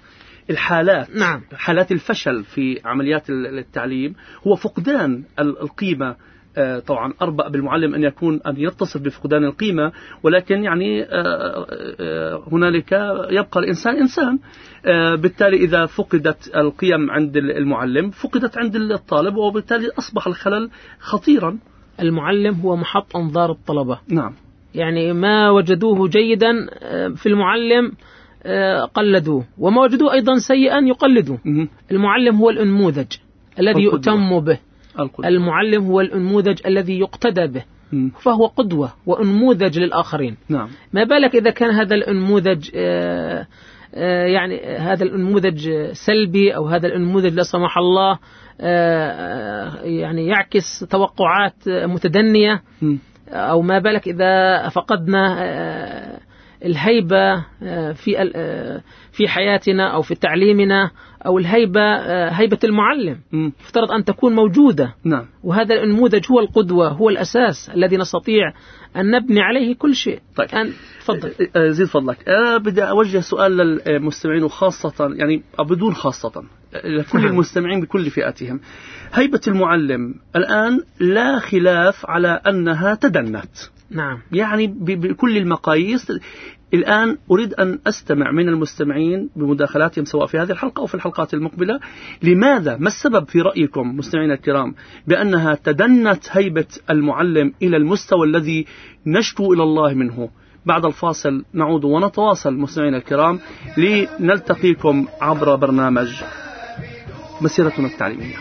الحالات، نعم. حالات الفشل في عمليات التعليم هو فقدان القيمة. طبعا أربأ بالمعلم أن يتصف بفقدان القيمة، ولكن يعني هنالك يبقى الإنسان إنسان. بالتالي إذا فقدت القيم عند المعلم فقدت عند الطالب، وبالتالي أصبح الخلل خطيرا. المعلم هو محط أنظار الطلبة. نعم. يعني ما وجدوه جيدا في المعلم قلدوه، وما وجدوه أيضا سيئا يقلدوه. المعلم هو النموذج الذي يؤتم به. المعلم هو النموذج الذي يقتدى به، فهو قدوة وأنموذج للآخرين. نعم. ما بالك إذا كان هذا الأنموذج يعني هذا الأنموذج سلبي، أو هذا الأنموذج لا سمح الله يعني يعكس توقعات متدنية، أو ما بالك إذا فقدنا الهيبة في حياتنا أو في تعليمنا، أو هيبة المعلم يفترض أن تكون موجودة. نعم. وهذا النموذج هو القدوة، هو الأساس الذي نستطيع أن نبني عليه كل شيء. طيب. تفضل. زيد فضلك. أنا بدي أوجه سؤال للمستمعين، وخاصة يعني بدون خاصة لكل المستمعين بكل فئاتهم. هيبة المعلم الآن لا خلاف على أنها تدنت. نعم. يعني بكل المقاييس. الآن أريد أن أستمع من المستمعين بمداخلاتهم سواء في هذه الحلقة أو في الحلقات المقبلة. لماذا؟ ما السبب في رأيكم مستمعين الكرام بأنها تدنت هيبة المعلم إلى المستوى الذي نشكو إلى الله منه؟ بعد الفاصل نعود ونتواصل مستمعين الكرام لنلتقيكم عبر برنامج مسيرتنا التعليمية.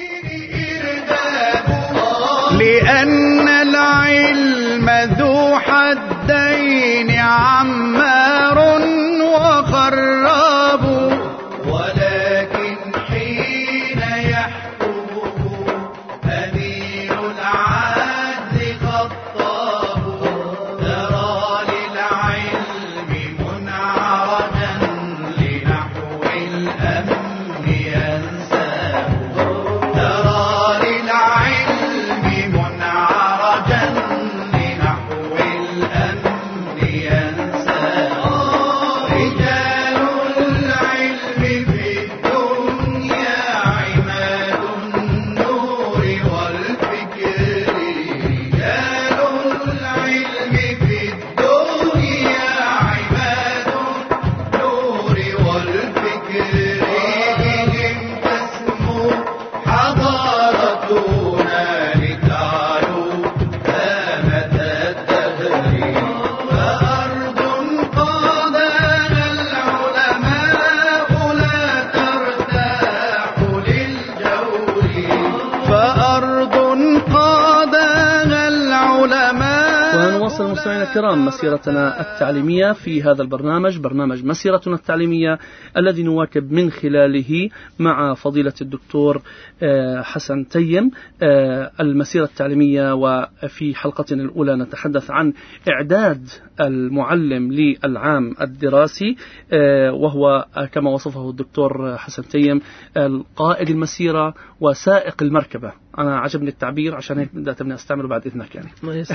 لأن العلم ذو حدين عمار وخراب، ولكن حين يحكمه أمين العدل خطاب، ترى للعلم منعرجا لنحو الأمن ينساه، ترى للعلم منعرجا لنحو الأمن ينساه، رجال العلم في الدنيا عماد النور والفكر، رجال العلم في الدنيا عماد النور والفكر، بهم تسمو حضارتنا لتعلو هامة الدهر، فأرض قادها العلماء لا ترتاح للجور، فأرض قادها العلماء. ونواصل مستمعينا الكرام مسيرتنا التعليمية في هذا البرنامج، برنامج مسيرتنا التعليمية، الذي نواكب من خلاله مع فضيلة الدكتور حسن تيم المسيرة التعليمية. وفي حلقتنا الأولى نتحدث عن إعداد المعلم للعام الدراسي، وهو كما وصفه الدكتور حسن تيم قائد المسيرة وسائق المركبة. أنا عجبني التعبير، عشان هيك بدأت أستعمله بعد إذنك يعني.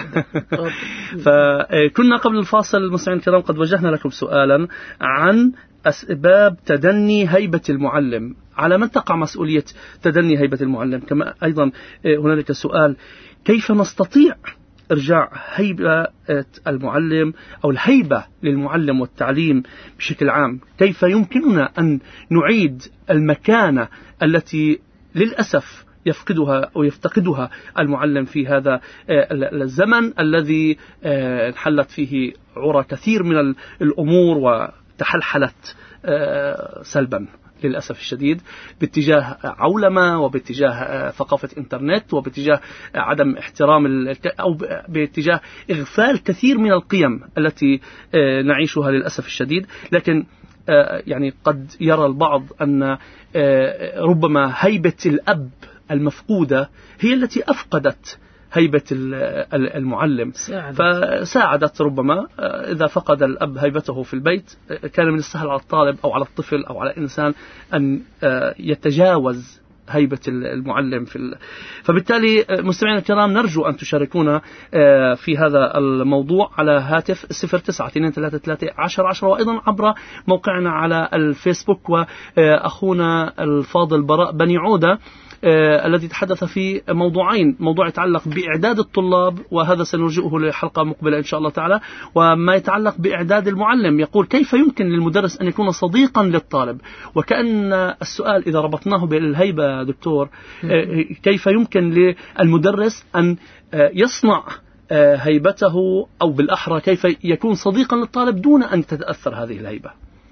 فكنا قبل الفاصل المستمعين الكرام قد وجهنا لكم سؤالا عن أسباب تدني هيبة المعلم. على من تقع مسؤولية تدني هيبة المعلم؟ كما أيضا هنالك سؤال: كيف نستطيع إرجاع هيبة المعلم أو الهيبة للمعلم والتعليم بشكل عام؟ كيف يمكننا أن نعيد المكانة التي للأسف يفقدها أو يفتقدها المعلم في هذا الزمن الذي انحلت فيه عرى كثير من الأمور وتحلحلت سلبا للأسف الشديد باتجاه عولمة، وباتجاه ثقافة إنترنت، وباتجاه عدم احترام أو باتجاه إغفال كثير من القيم التي نعيشها للأسف الشديد. لكن يعني قد يرى البعض أن ربما هيبة الأب المفقودة هي التي أفقدت هيبة المعلم، فساعدت ربما إذا فقد الأب هيبته في البيت كان من السهل على الطالب أو على الطفل أو على الإنسان أن يتجاوز هيبة المعلم فبالتالي مستمعينا الكرام نرجو أن تشاركونا في هذا الموضوع على هاتف 09-233-1010 وأيضا عبر موقعنا على الفيسبوك. وأخونا الفاضل براء بني عودة الذي تحدث في موضوعين، موضوع يتعلق بإعداد الطلاب وهذا سنرجئه لحلقة مقبلة إن شاء الله تعالى، وما يتعلق بإعداد المعلم. يقول كيف يمكن للمدرس أن يكون صديقا للطالب؟ وكأن السؤال إذا ربطناه بالهيبة دكتور، كيف يمكن للمدرس أن يصنع هيبته، أو بالأحرى كيف يكون صديقا للطالب دون أن تتأثر هذه الهيبة؟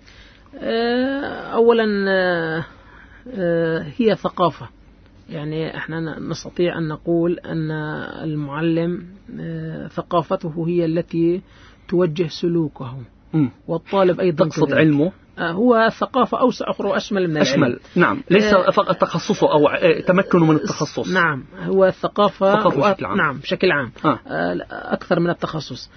أولا هي ثقافة، يعني احنا نستطيع أن نقول أن المعلم ثقافته هي التي توجه سلوكه، والطالب أيضا تقصد علمه. هو ثقافة أوسع أخرى وأشمل من العلم. نعم، ليس فقط تخصصه أو تمكنه من التخصص. نعم، هو الثقافة بشكل عام. نعم بشكل عام. أكثر من التخصص.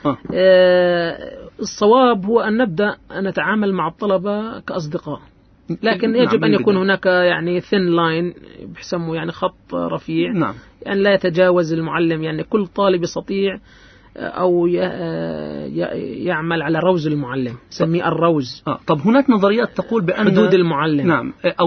الصواب هو أن نبدأ أن نتعامل مع الطلبة كأصدقاء، لكن يجب أن يكون هناك يعني thin line بيسموه، يعني خط رفيع. نعم. يعني لا يتجاوز المعلم، يعني كل طالب يستطيع أو يعمل على روز المعلم، سميه الروز. طب هناك نظريات تقول بأن حدود المعلم. نعم. أو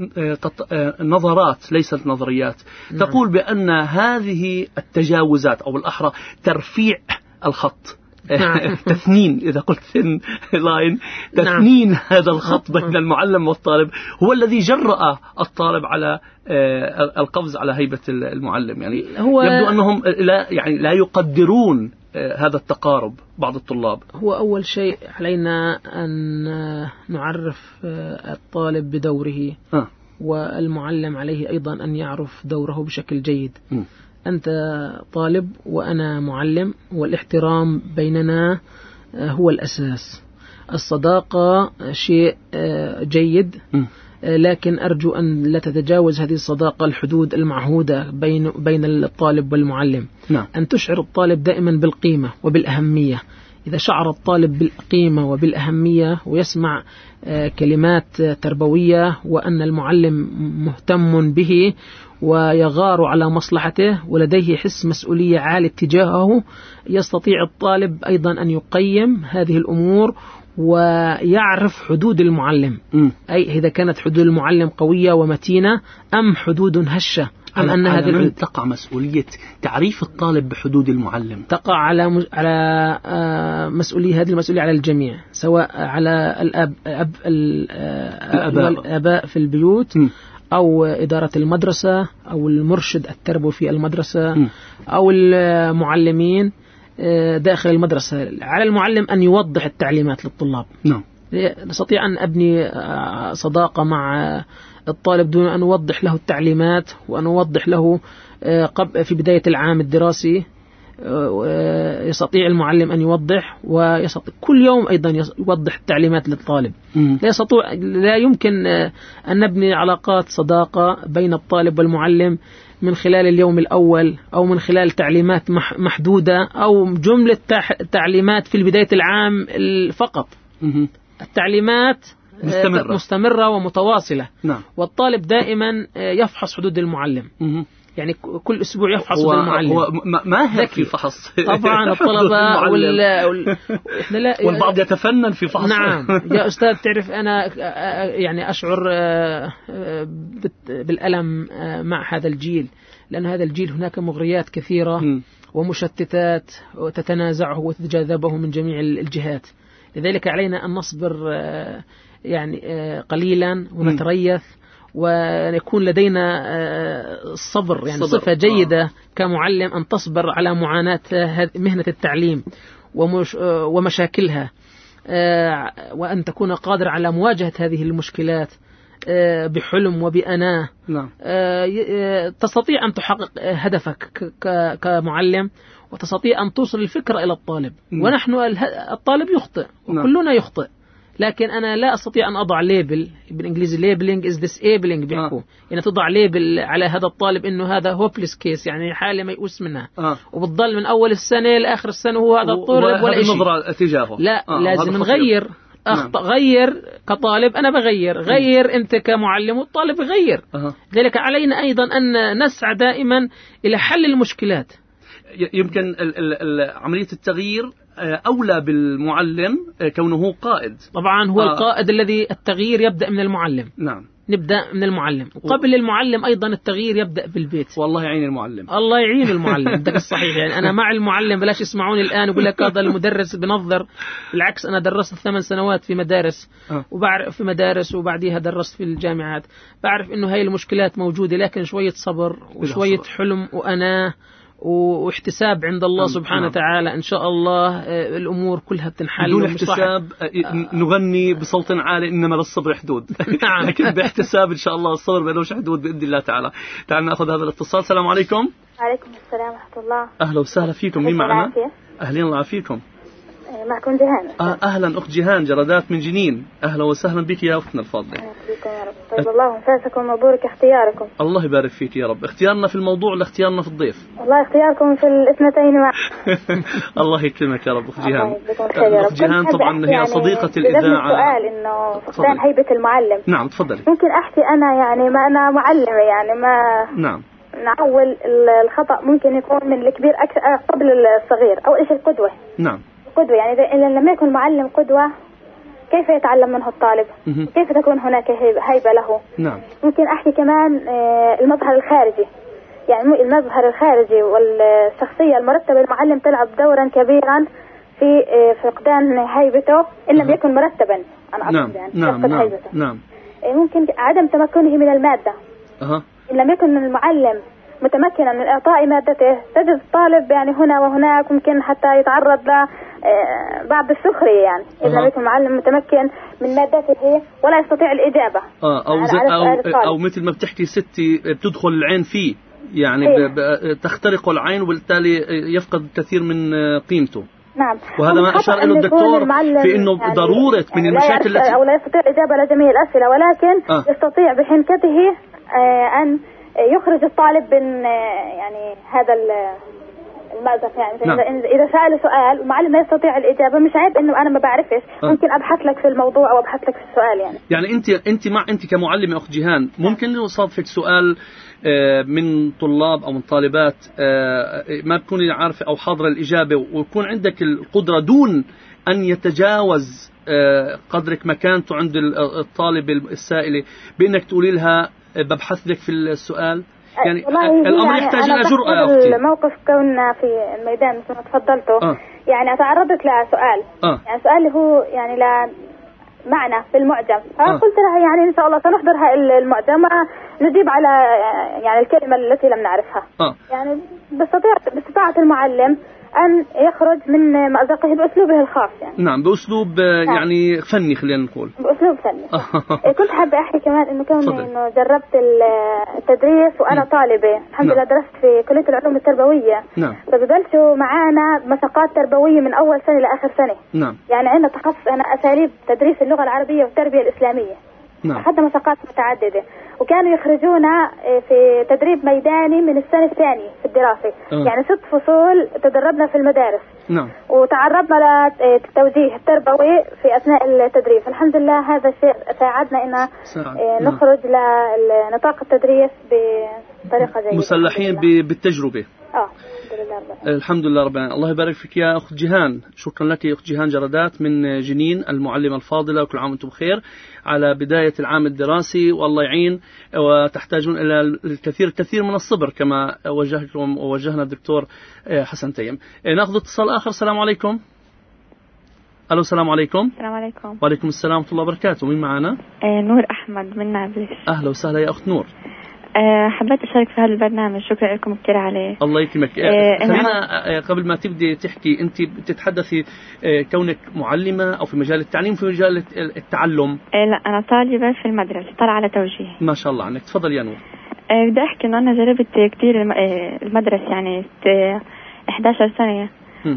نظرات ليست نظريات. نعم. تقول بأن هذه التجاوزات أو الأحرى ترفيع الخط، تثنين، إذا قلت ثن لاين، تثنين هذا الخط بين المعلم والطالب هو الذي جرأ الطالب على القفز على هيبة المعلم. يعني يبدو أنهم لا يقدرون هذا التقارب بعض الطلاب. هو أول شيء علينا أن نعرف الطالب بدوره، والمعلم عليه أيضا أن يعرف دوره بشكل جيد. أنت طالب وأنا معلم، والاحترام بيننا هو الأساس. الصداقة شيء جيد، لكن أرجو أن لا تتجاوز هذه الصداقة الحدود المعهودة بين الطالب والمعلم. أن تشعر الطالب دائما بالقيمة وبالأهمية. إذا شعر الطالب بالقيمة وبالأهمية ويسمع كلمات تربوية وأن المعلم مهتم به ويغار على مصلحته ولديه حس مسؤولية عالي تجاهه، يستطيع الطالب أيضا أن يقيم هذه الأمور ويعرف حدود المعلم. أي إذا كانت حدود المعلم قوية ومتينة أم حدود هشة، أن هذه من تقع مسؤولية تعريف الطالب بحدود المعلم؟ تقع على مسؤولية، هذه المسؤولية على الجميع، سواء على الآباء في البيوت، أو إدارة المدرسة، أو المرشد التربوي في المدرسة، أو المعلمين داخل المدرسة. على المعلم أن يوضح التعليمات للطلاب. نستطيع أن أبني صداقة مع الطالب دون أن أوضح له التعليمات، وأن أوضح له في بداية العام الدراسي. يستطيع المعلم أن يوضح، ويستطيع كل يوم أيضا يوضح التعليمات للطالب. لا يمكن أن نبني علاقات صداقة بين الطالب والمعلم من خلال اليوم الأول، أو من خلال تعليمات محدودة، أو جملة تعليمات في بداية العام فقط. التعليمات مستمرة ومتواصلة. والطالب دائما يفحص حدود المعلم. يعني كل أسبوع يفحص المعلم. هو ماهر في فحص طبعا الطلبة والبعض يتفنن في فحص. نعم يا أستاذ، تعرف أنا يعني أشعر بالألم مع هذا الجيل، لأن هذا الجيل هناك مغريات كثيرة ومشتتات وتتنازعه وتتجاذبه من جميع الجهات. لذلك علينا أن نصبر يعني قليلا ونتريث، ويكون لدينا الصبر، يعني صفة جيدة كمعلم أن تصبر على معاناة مهنة التعليم ومشاكلها، وأن تكون قادر على مواجهة هذه المشكلات بحلم وبأناة. تستطيع أن تحقق هدفك كمعلم، وتستطيع أن توصل الفكرة إلى الطالب. ونحن الطالب يخطئ وكلنا يخطئ، لكن أنا لا أستطيع أن أضع ليبل، بالإنجليزي labeling is disabling بيحكوا، يعني تضع ليبل على هذا الطالب إنه هذا hopeless case، يعني حالة ميؤوس منها، وبتضل من أول السنة لآخر السنة هو هذا الطالب ولا شيء. نظرة تجاهه. لا، لازم نغير أخطأ غير كطالب، أنا بغير، غير أنت كمعلم والطالب غير. ذلك علينا أيضا أن نسعى دائما إلى حل المشكلات. يمكن عملية التغيير أولى بالمعلم كونه قائد. طبعا هو القائد الذي التغيير يبدأ من المعلم. نعم، نبدأ من المعلم، وقبل المعلم أيضا التغيير يبدأ بالبيت. والله يعين المعلم، الله يعين المعلم. ده الصحيح. يعني أنا مع المعلم، بلاش يسمعوني الآن يقول لك هذا المدرس بنظر. بالعكس، أنا درست 8 سنوات في مدارس وبعرف في مدارس، وبعديها درست في الجامعات. بعرف إنه هاي المشكلات موجودة، لكن شوية صبر وشوية حلم وأناه واحتساب عند الله سبحانه وتعالى، إن شاء الله الأمور كلها بتنحل. بدون احتساب نغني بصوت عالي إنما للصبر حدود. لكن باحتساب إن شاء الله الصبر ملوش حدود بإذن الله تعالى. تعالوا نأخذ هذا الاتصال. السلام عليكم. وعليكم السلام ورحمة الله. أهلا وسهلا فيكم. مين معنا؟ أهلين الله فيكم. معكم جيهان. أهلا أخت جيهان جردات من جنين. أهلا وسهلا بك يا أختنا الفاضلة. فيكم يا رب. طيب الله أنفاسكم ومبارك اختياركم. الله يبارك فيك يا رب. اختيارنا في الموضوع ولا اختيارنا في الضيف؟ والله اختياركم في الاثنتين مع. الله يكرمك يا رب أخت جيهان. أخت جيهان طبعا هي صديقة الإذاعة. سؤال إنه فقدان هيبة المعلم. نعم تفضلي. ممكن أحكي أنا يعني ما أنا معلمة يعني ما. نعم. نعول الخطأ ممكن يكون من الكبير قبل الصغير. أول شيء القدوة. نعم. قدوة يعني لما يكون معلم قدوة كيف يتعلم منه الطالب؟ كيف تكون هناك هيبة له؟ نعم. ممكن أحكي كمان المظهر الخارجي، يعني المظهر الخارجي والشخصية المرتبة المعلم تلعب دورا كبيرا في فقدان هيبته إن لم يكن مرتبا. أنا أقصد يعني يفقد هيبته. نعم. ممكن عدم تمكنه من المادة. إن لم يكن المعلم متمكنا من إعطاء مادته تجد الطالب يعني هنا وهناك ممكن حتى يتعرض ل بعض السخرية يعني إذا لم يكن المعلم متمكن من مادته ولا يستطيع الإجابة. أو مثل ما بتحكي ستي بتدخل العين فيه يعني تخترق العين وبالتالي يفقد كثير من قيمته. نعم. وهذا ما أشار إلى الدكتور في إنه يعني ضرورة من المشاكل التي أو لا يستطيع الإجابة لجميع الأسئلة ولكن يستطيع بحنكته أن يخرج الطالب من يعني هذا المأزق يعني. نعم. إذا سأل سؤال ومعلم لا يستطيع الإجابة مش عيب إنه أنا ما بعرفش ممكن أبحث لك في الموضوع أو أبحث لك في السؤال يعني أنت كمعلمة أخت جيهان ممكن يصادفك سؤال من طلاب أو من طالبات ما تكوني عارفة أو حاضرة الإجابة ويكون عندك القدرة دون أن يتجاوز قدرك مكانته عند الطالب السائلة بأنك تقولي لها ببحث لك في السؤال يعني الأمر يحتاج إلى جرأة يا أختي. الموقف كنا في الميدان مثل ما تفضلتوا يعني تعرضت لسؤال يعني سؤال اللي هو يعني لا معنى في المعجم فقلت لها يعني إن شاء الله سنحضرها المعجم نجيب على يعني الكلمة التي لم نعرفها يعني باستطاعة المعلم أن يخرج من مأزقه بأسلوبه الخاص يعني. نعم بأسلوب يعني فني خلينا نقول. بأسلوب فني. كنت حابة أحكي كمان إنه إنه جربت التدريس وأنا طالبة الحمد لله درست في كلية العلوم التربوية. نعم. فبدلتوا معانا مساقات تربوية من أول سنة لآخر سنة. نعم. يعني عندنا تخصص أنا أساليب تدريس اللغة العربية والتربية الإسلامية. نعم. أخذنا مساقات متعددة وكانوا يخرجونا في تدريب ميداني من السنة الثانية في الدراسة يعني 6 فصول تدربنا في المدارس. نعم. وتعرضنا للتوجيه التربوي في أثناء التدريب الحمد لله هذا الشيء ساعدنا إن نخرج لنطاق التدريس بطريقة جيدة مسلحين بالتجربة. الحمد لله رب العالمين. الله يبارك فيك يا أخت جيهان. شكرا لك يا أخت جيهان جردات من جنين المعلمة الفاضلة وكل عام وأنتم بخير على بداية العام الدراسي والله يعين وتحتاجون إلى الكثير من الصبر كما وجهكم ووجهنا الدكتور حسن تيم. نأخذ اتصال آخر. السلام عليكم. ألو السلام عليكم. السلام عليكم. وعليكم السلام ورحمة الله وبركاته. مين معنا؟ نور أحمد من نابلس. أهلا وسهلا يا أخت نور. حبيت أشارك في هذا البرنامج شكرا لكم كثير عليه. الله يكرمك. خلينا قبل ما تبدي تحكي أنت بتتحدثي كونك معلمة أو في مجال التعليم في مجال التعلم؟ لا أنا طالبة في المدرسة طالعة على توجيه. ما شاء الله عنك. تفضل يا نور. بدي أحكي إنه أنا جربت كثير المدرسة يعني 11 سنة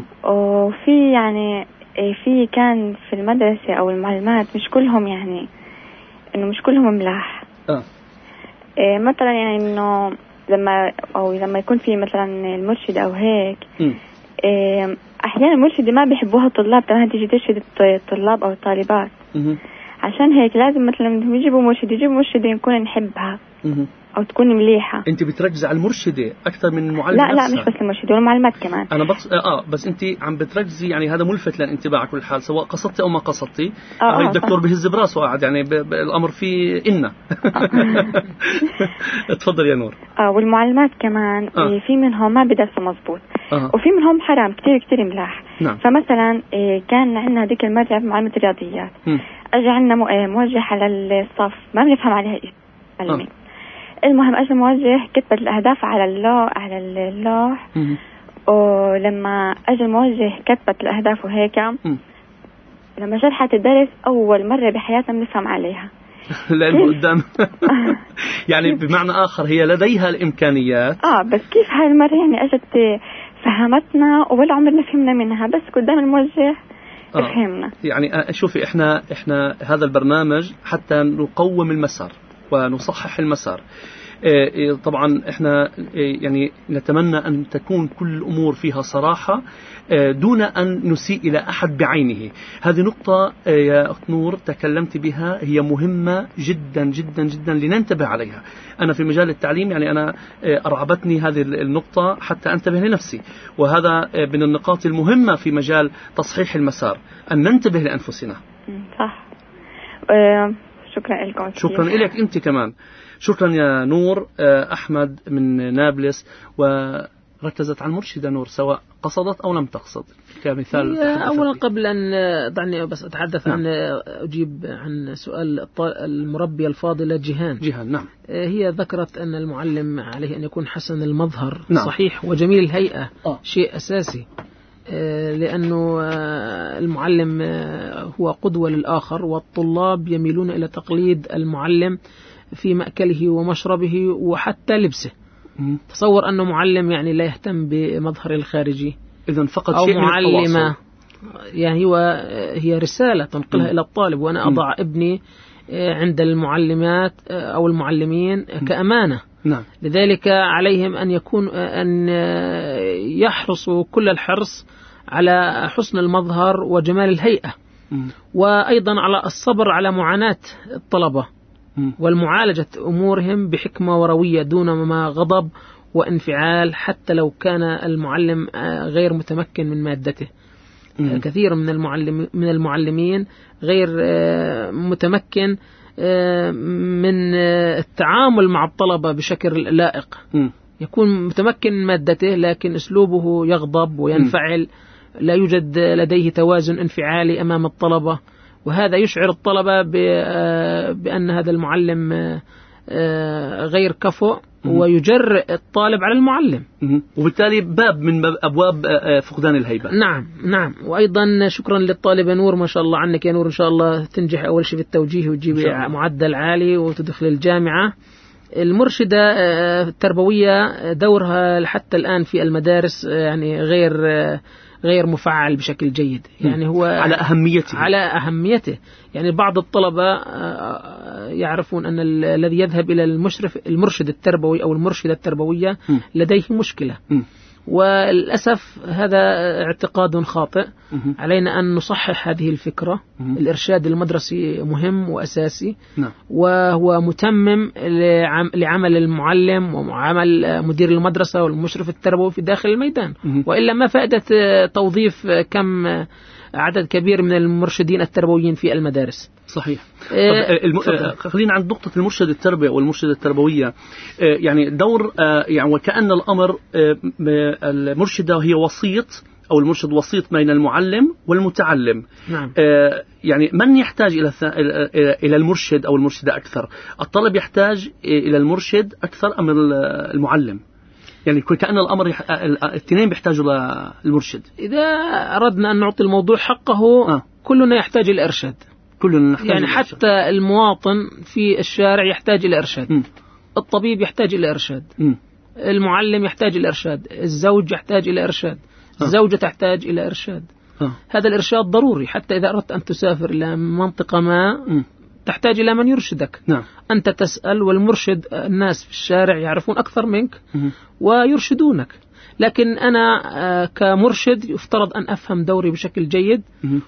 وفي يعني في كان في المدرسة أو المعلمات مش كلهم يعني إنه مش كلهم ملاح. مثلا يعني إنه لما يكون في مثلا المرشد أو هيك أحيانا المرشد ما بيحبوها الطلاب تمام تيجي ترشد الطلاب أو الطالبات عشان هيك لازم مثلا بدهم يجيبوا مرشدة نكون نحبها أو تكون مليحة. أنت بتركزي على المرشدة أكثر من المعلم لا نفسها. لا مش بس المرشدة والمعلمات كمان. أنا بس أنت عم بتركزي يعني هذا ملفت للانتباه على كل حال سواء قصدتي أو ما قصدتي. الدكتور بهز براسه قاعد يعني الأمر فيه إنه. تفضل يا نور. والمعلمات كمان في منهم ما بدرسوا مزبوط وفي منهم حرام كتير ملاح. نعم. فمثلا كان عندنا هذيك المرة معلمة الرياضيات أجى عندنا موجه على الصف ما بنفهم عليها إيش. المهم أجل الموجه كتبت الأهداف على اللوح ولما أجل الموجه كتبت الأهداف وهيك لما شرحت الدرس أول مرة بحياتنا بنفهم عليها. لأنه قدام يعني بمعنى آخر هي لديها الإمكانيات بس كيف هاي المرة يعني أجت فهمتنا ولا عمرنا فهمنا منها بس قدام الموجه فهمنا. يعني شوفي إحنا هذا البرنامج حتى نقوم المسار ونصحح المسار. طبعا احنا يعني نتمنى أن تكون كل الأمور فيها صراحة دون أن نسيء إلى أحد بعينه. هذه نقطة يا أخت نور تكلمت بها هي مهمة جدا جدا جدا لننتبه عليها. أنا في مجال التعليم يعني أنا أرعبتني هذه النقطة حتى أنتبه لنفسي وهذا من النقاط المهمة في مجال تصحيح المسار أن ننتبه لأنفسنا. صح. شكرا لكم. شكرا لك أنت كمان. شكرا يا نور. أحمد من نابلس وركزت على المرشدة نور سواء قصدت أو لم تقصد كمثال. أولا قبل أن دعني بس أتحدث عن أجيب عن سؤال المربية الفاضلة جيهان. نعم. هي ذكرت أن المعلم عليه أن يكون حسن المظهر. نعم. صحيح وجميل الهيئة. شيء أساسي لأنه المعلم هو قدوة للآخر والطلاب يميلون إلى تقليد المعلم في مأكله ومشربه وحتى لبسه. تصور أنه معلم يعني لا يهتم بمظهر الخارجي إذن فقط أو شيء معلمة يعني هي رسالة تنقلها إلى الطالب. وأنا أضع ابني عند المعلمات أو المعلمين كأمانة. نعم. لذلك عليهم أن يحرصوا كل الحرص على حسن المظهر وجمال الهيئة وأيضا على الصبر على معاناة الطلبة والمعالجة أمورهم بحكمة وروية دون ما غضب وانفعال حتى لو كان المعلم غير متمكن من مادته. كثير من المعلمين غير متمكن من التعامل مع الطلبة بشكل لائق. يكون متمكن من مادته لكن أسلوبه يغضب وينفعل. لا يوجد لديه توازن انفعالي أمام الطلبة وهذا يشعر الطلبة بأن هذا المعلم غير كفؤ ويجرئ الطالب على المعلم وبالتالي باب من أبواب فقدان الهيبة. نعم. وأيضا شكرا للطالبة نور ما شاء الله عنك يا نور إن شاء الله تنجح أول شيء في التوجيه وتجيب معدل عالي وتدخل الجامعة. المرشدة التربوية دورها حتى الآن في المدارس يعني غير مفعل بشكل جيد. يعني هو على أهميته. يعني بعض الطلبة يعرفون أن الذي يذهب إلى المرشد التربوي أو المرشدة التربوية لديه مشكلة وللأسف هذا اعتقاد خاطئ. علينا أن نصحح هذه الفكرة. الإرشاد المدرسي مهم وأساسي. وهو متمم لعمل المعلم وعمل مدير المدرسة والمشرف التربوي في داخل الميدان. وإلا ما فائدة توظيف كم عدد كبير من المرشدين التربويين في المدارس. صحيح. خلينا عند نقطة المرشد التربوي والمرشدة التربوية. يعني دور يعني وكأن الأمر المرشدة هي وسيط أو المرشد وسيط بين المعلم والمتعلم. نعم. يعني من يحتاج إلى المرشد أو المرشدة أكثر؟ الطالب يحتاج إلى المرشد أكثر أم المعلم؟ يعني كأن الأمر الاثنين بيحتاجوا للمرشد. إذا أردنا أن نعطي الموضوع حقه كلنا يحتاج إلى إرشاد. يعني حتى المواطن في الشارع يحتاج إلى إرشاد. الطبيب يحتاج إلى إرشاد. المعلم يحتاج إلى إرشاد. الزوج يحتاج إلى إرشاد. الزوجة تحتاج إلى إرشاد. هذا الإرشاد ضروري حتى إذا أردت أن تسافر إلى منطقة ما تحتاج إلى من يرشدك. نعم. أنت تسأل والمرشد الناس في الشارع يعرفون أكثر منك ويرشدونك، لكن أنا كمرشد يفترض أن أفهم دوري بشكل جيد،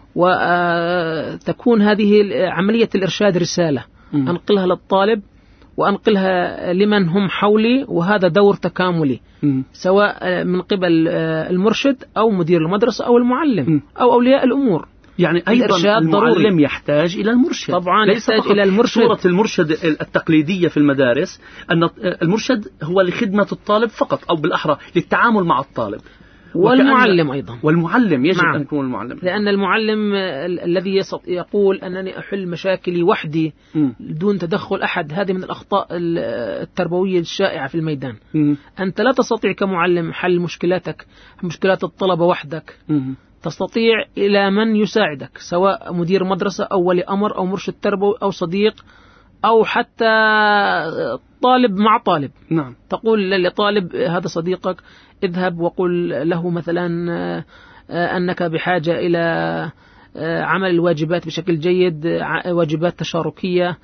وتكون هذه عملية الإرشاد رسالة أنقلها للطالب وأنقلها لمن هم حولي، وهذا دور تكاملي سواء من قبل المرشد أو مدير المدرسة أو المعلم أو أولياء الأمور. يعني أيضا المعلم يحتاج إلى المرشد، طبعا يحتاج إلى المرشد. صورة المرشد التقليدية في المدارس أن المرشد هو لخدمة الطالب فقط، أو بالأحرى للتعامل مع الطالب، والمعلم أيضا. والمعلم يجب أن يكون المعلم، لأن المعلم الذي يقول أنني أحل مشاكلي وحدي دون تدخل أحد، هذه من الأخطاء التربوية الشائعة في الميدان. أنت لا تستطيع كمعلم حل مشكلات الطلبة وحدك، تستطيع إلى من يساعدك، سواء مدير مدرسة أو ولي أمر أو مرشد تربوي أو صديق أو حتى طالب مع طالب. نعم. تقول لطالب هذا صديقك اذهب وقل له مثلا أنك بحاجة إلى عمل الواجبات بشكل جيد، واجبات تشاركية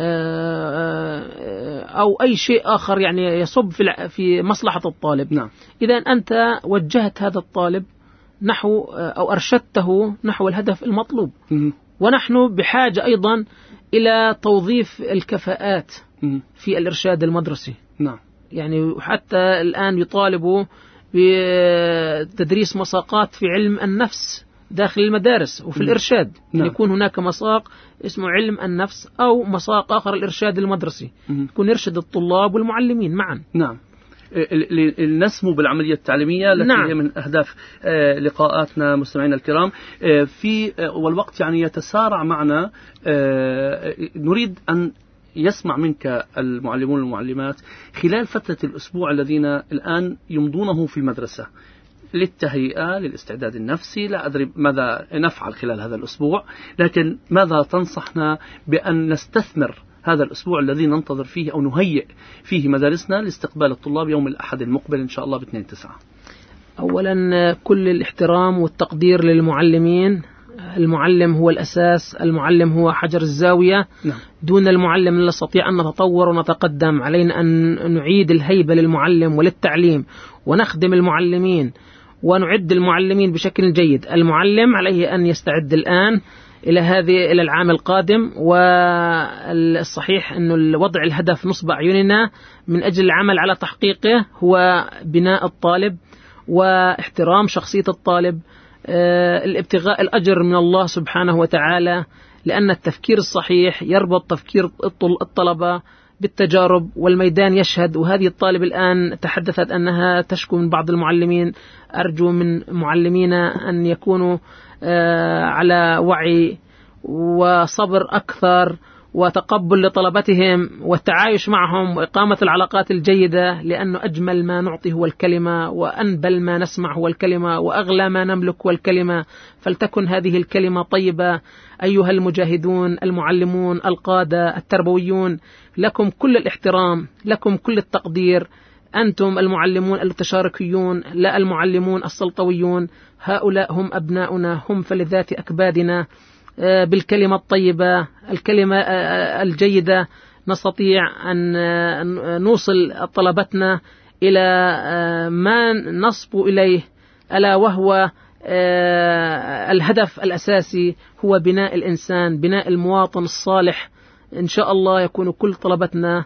أو أي شيء آخر يعني يصب في مصلحة الطالب. نعم. إذا أنت وجهت هذا الطالب نحو أو أرشدته نحو الهدف المطلوب. ونحن بحاجة أيضا إلى توظيف الكفاءات في الإرشاد المدرسي. نعم. يعني حتى الآن يطالبوا بتدريس مساقات في علم النفس داخل المدارس وفي الإرشاد. نعم. يكون هناك مساق اسمه علم النفس أو مساق آخر الإرشاد المدرسي، يكون يرشد الطلاب والمعلمين معا. نعم. نسمو بالعملية التعليمية التي نعم. هي من أهداف لقاءاتنا مستمعينا الكرام. والوقت يعني يتسارع معنا، نريد أن يسمع منك المعلمون والمعلمات خلال فترة الأسبوع الذين الآن يمضونه في المدرسة للتهيئة للاستعداد النفسي. لا أدري ماذا نفعل خلال هذا الأسبوع، لكن ماذا تنصحنا بأن نستثمر هذا الأسبوع الذي ننتظر فيه أو نهيئ فيه مدارسنا لاستقبال الطلاب يوم الأحد المقبل إن شاء الله ب2/9؟ أولا كل الاحترام والتقدير للمعلمين. المعلم هو الأساس، المعلم هو حجر الزاوية. نعم. دون المعلم لا نستطيع أن نتطور ونتقدم. علينا أن نعيد الهيبة للمعلم وللتعليم ونخدم المعلمين ونعد المعلمين بشكل جيد. المعلم عليه أن يستعد الآن إلى العام القادم، والصحيح أن وضع الهدف نصب أعيننا من أجل العمل على تحقيقه هو بناء الطالب واحترام شخصية الطالب، الابتغاء الأجر من الله سبحانه وتعالى، لأن التفكير الصحيح يربط تفكير الطلبة بالتجارب والميدان يشهد. وهذه الطالب الآن تحدثت أنها تشكو من بعض المعلمين. أرجو من معلمينا أن يكونوا على وعي وصبر أكثر وتقبل لطلبتهم والتعايش معهم وإقامة العلاقات الجيدة، لأنه أجمل ما نعطي هو الكلمة، وأنبل ما نسمع هو الكلمة، وأغلى ما نملك هو الكلمة. فلتكن هذه الكلمة طيبة. أيها المجاهدون المعلمون القادة التربويون، لكم كل الاحترام، لكم كل التقدير. أنتم المعلمون التشاركيون لا المعلمون السلطويون. هؤلاء هم أبناؤنا، هم فلذات أكبادنا. بالكلمة الطيبة، الكلمة الجيدة، نستطيع أن نوصل طلبتنا إلى ما نصبو إليه، ألا وهو الهدف الأساسي هو بناء الإنسان، بناء المواطن الصالح. إن شاء الله يكون كل طلبتنا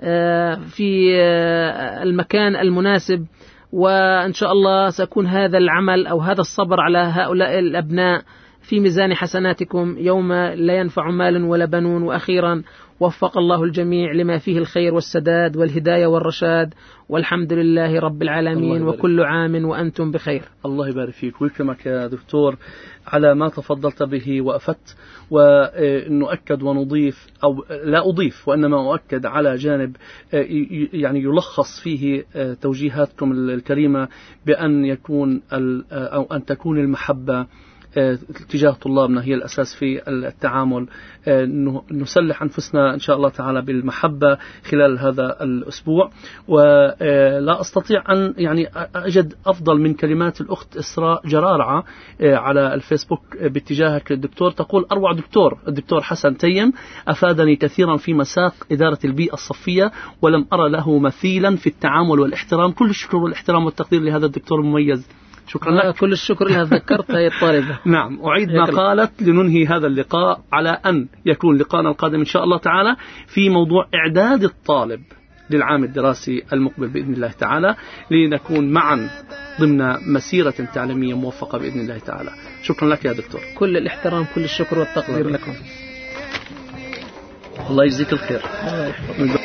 في المكان المناسب، وإن شاء الله سيكون هذا العمل أو هذا الصبر على هؤلاء الأبناء في ميزان حسناتكم يوم لا ينفع مال ولا بنون. وأخيرا وفق الله الجميع لما فيه الخير والسداد والهداية والرشاد، والحمد لله رب العالمين، وكل عام وأنتم بخير. الله يبارك فيك ويكرمك يا دكتور على ما تفضلت به وأفدت. ونؤكد ونضيف، أو لا أضيف وإنما أؤكد على جانب يعني يلخص فيه توجيهاتكم الكريمة بأن يكون أو أن تكون المحبة تجاه طلابنا هي الأساس في التعامل. نسلح أنفسنا إن شاء الله تعالى بالمحبة خلال هذا الأسبوع. ولا أستطيع أن يعني أجد أفضل من كلمات الأخت إسراء جرارعة على الفيسبوك باتجاهك للدكتور، تقول: أروع دكتور، الدكتور حسن تيم أفادني كثيرا في مساق إدارة البيئة الصفية، ولم أرى له مثيلا في التعامل والاحترام. كل الشكر والاحترام والتقدير لهذا الدكتور المميز. شكرا لك. كل الشكر لها، ذكرت هي الطالبة. نعم، أعيد ما قالت لننهي هذا اللقاء على أن يكون لقاءنا القادم إن شاء الله تعالى في موضوع إعداد الطالب للعام الدراسي المقبل بإذن الله تعالى، لنكون معا ضمن مسيرة تعليمية موفقة بإذن الله تعالى. شكرا لك يا دكتور. كل الاحترام، كل الشكر والتقدير لكم. الله يجزيك الخير.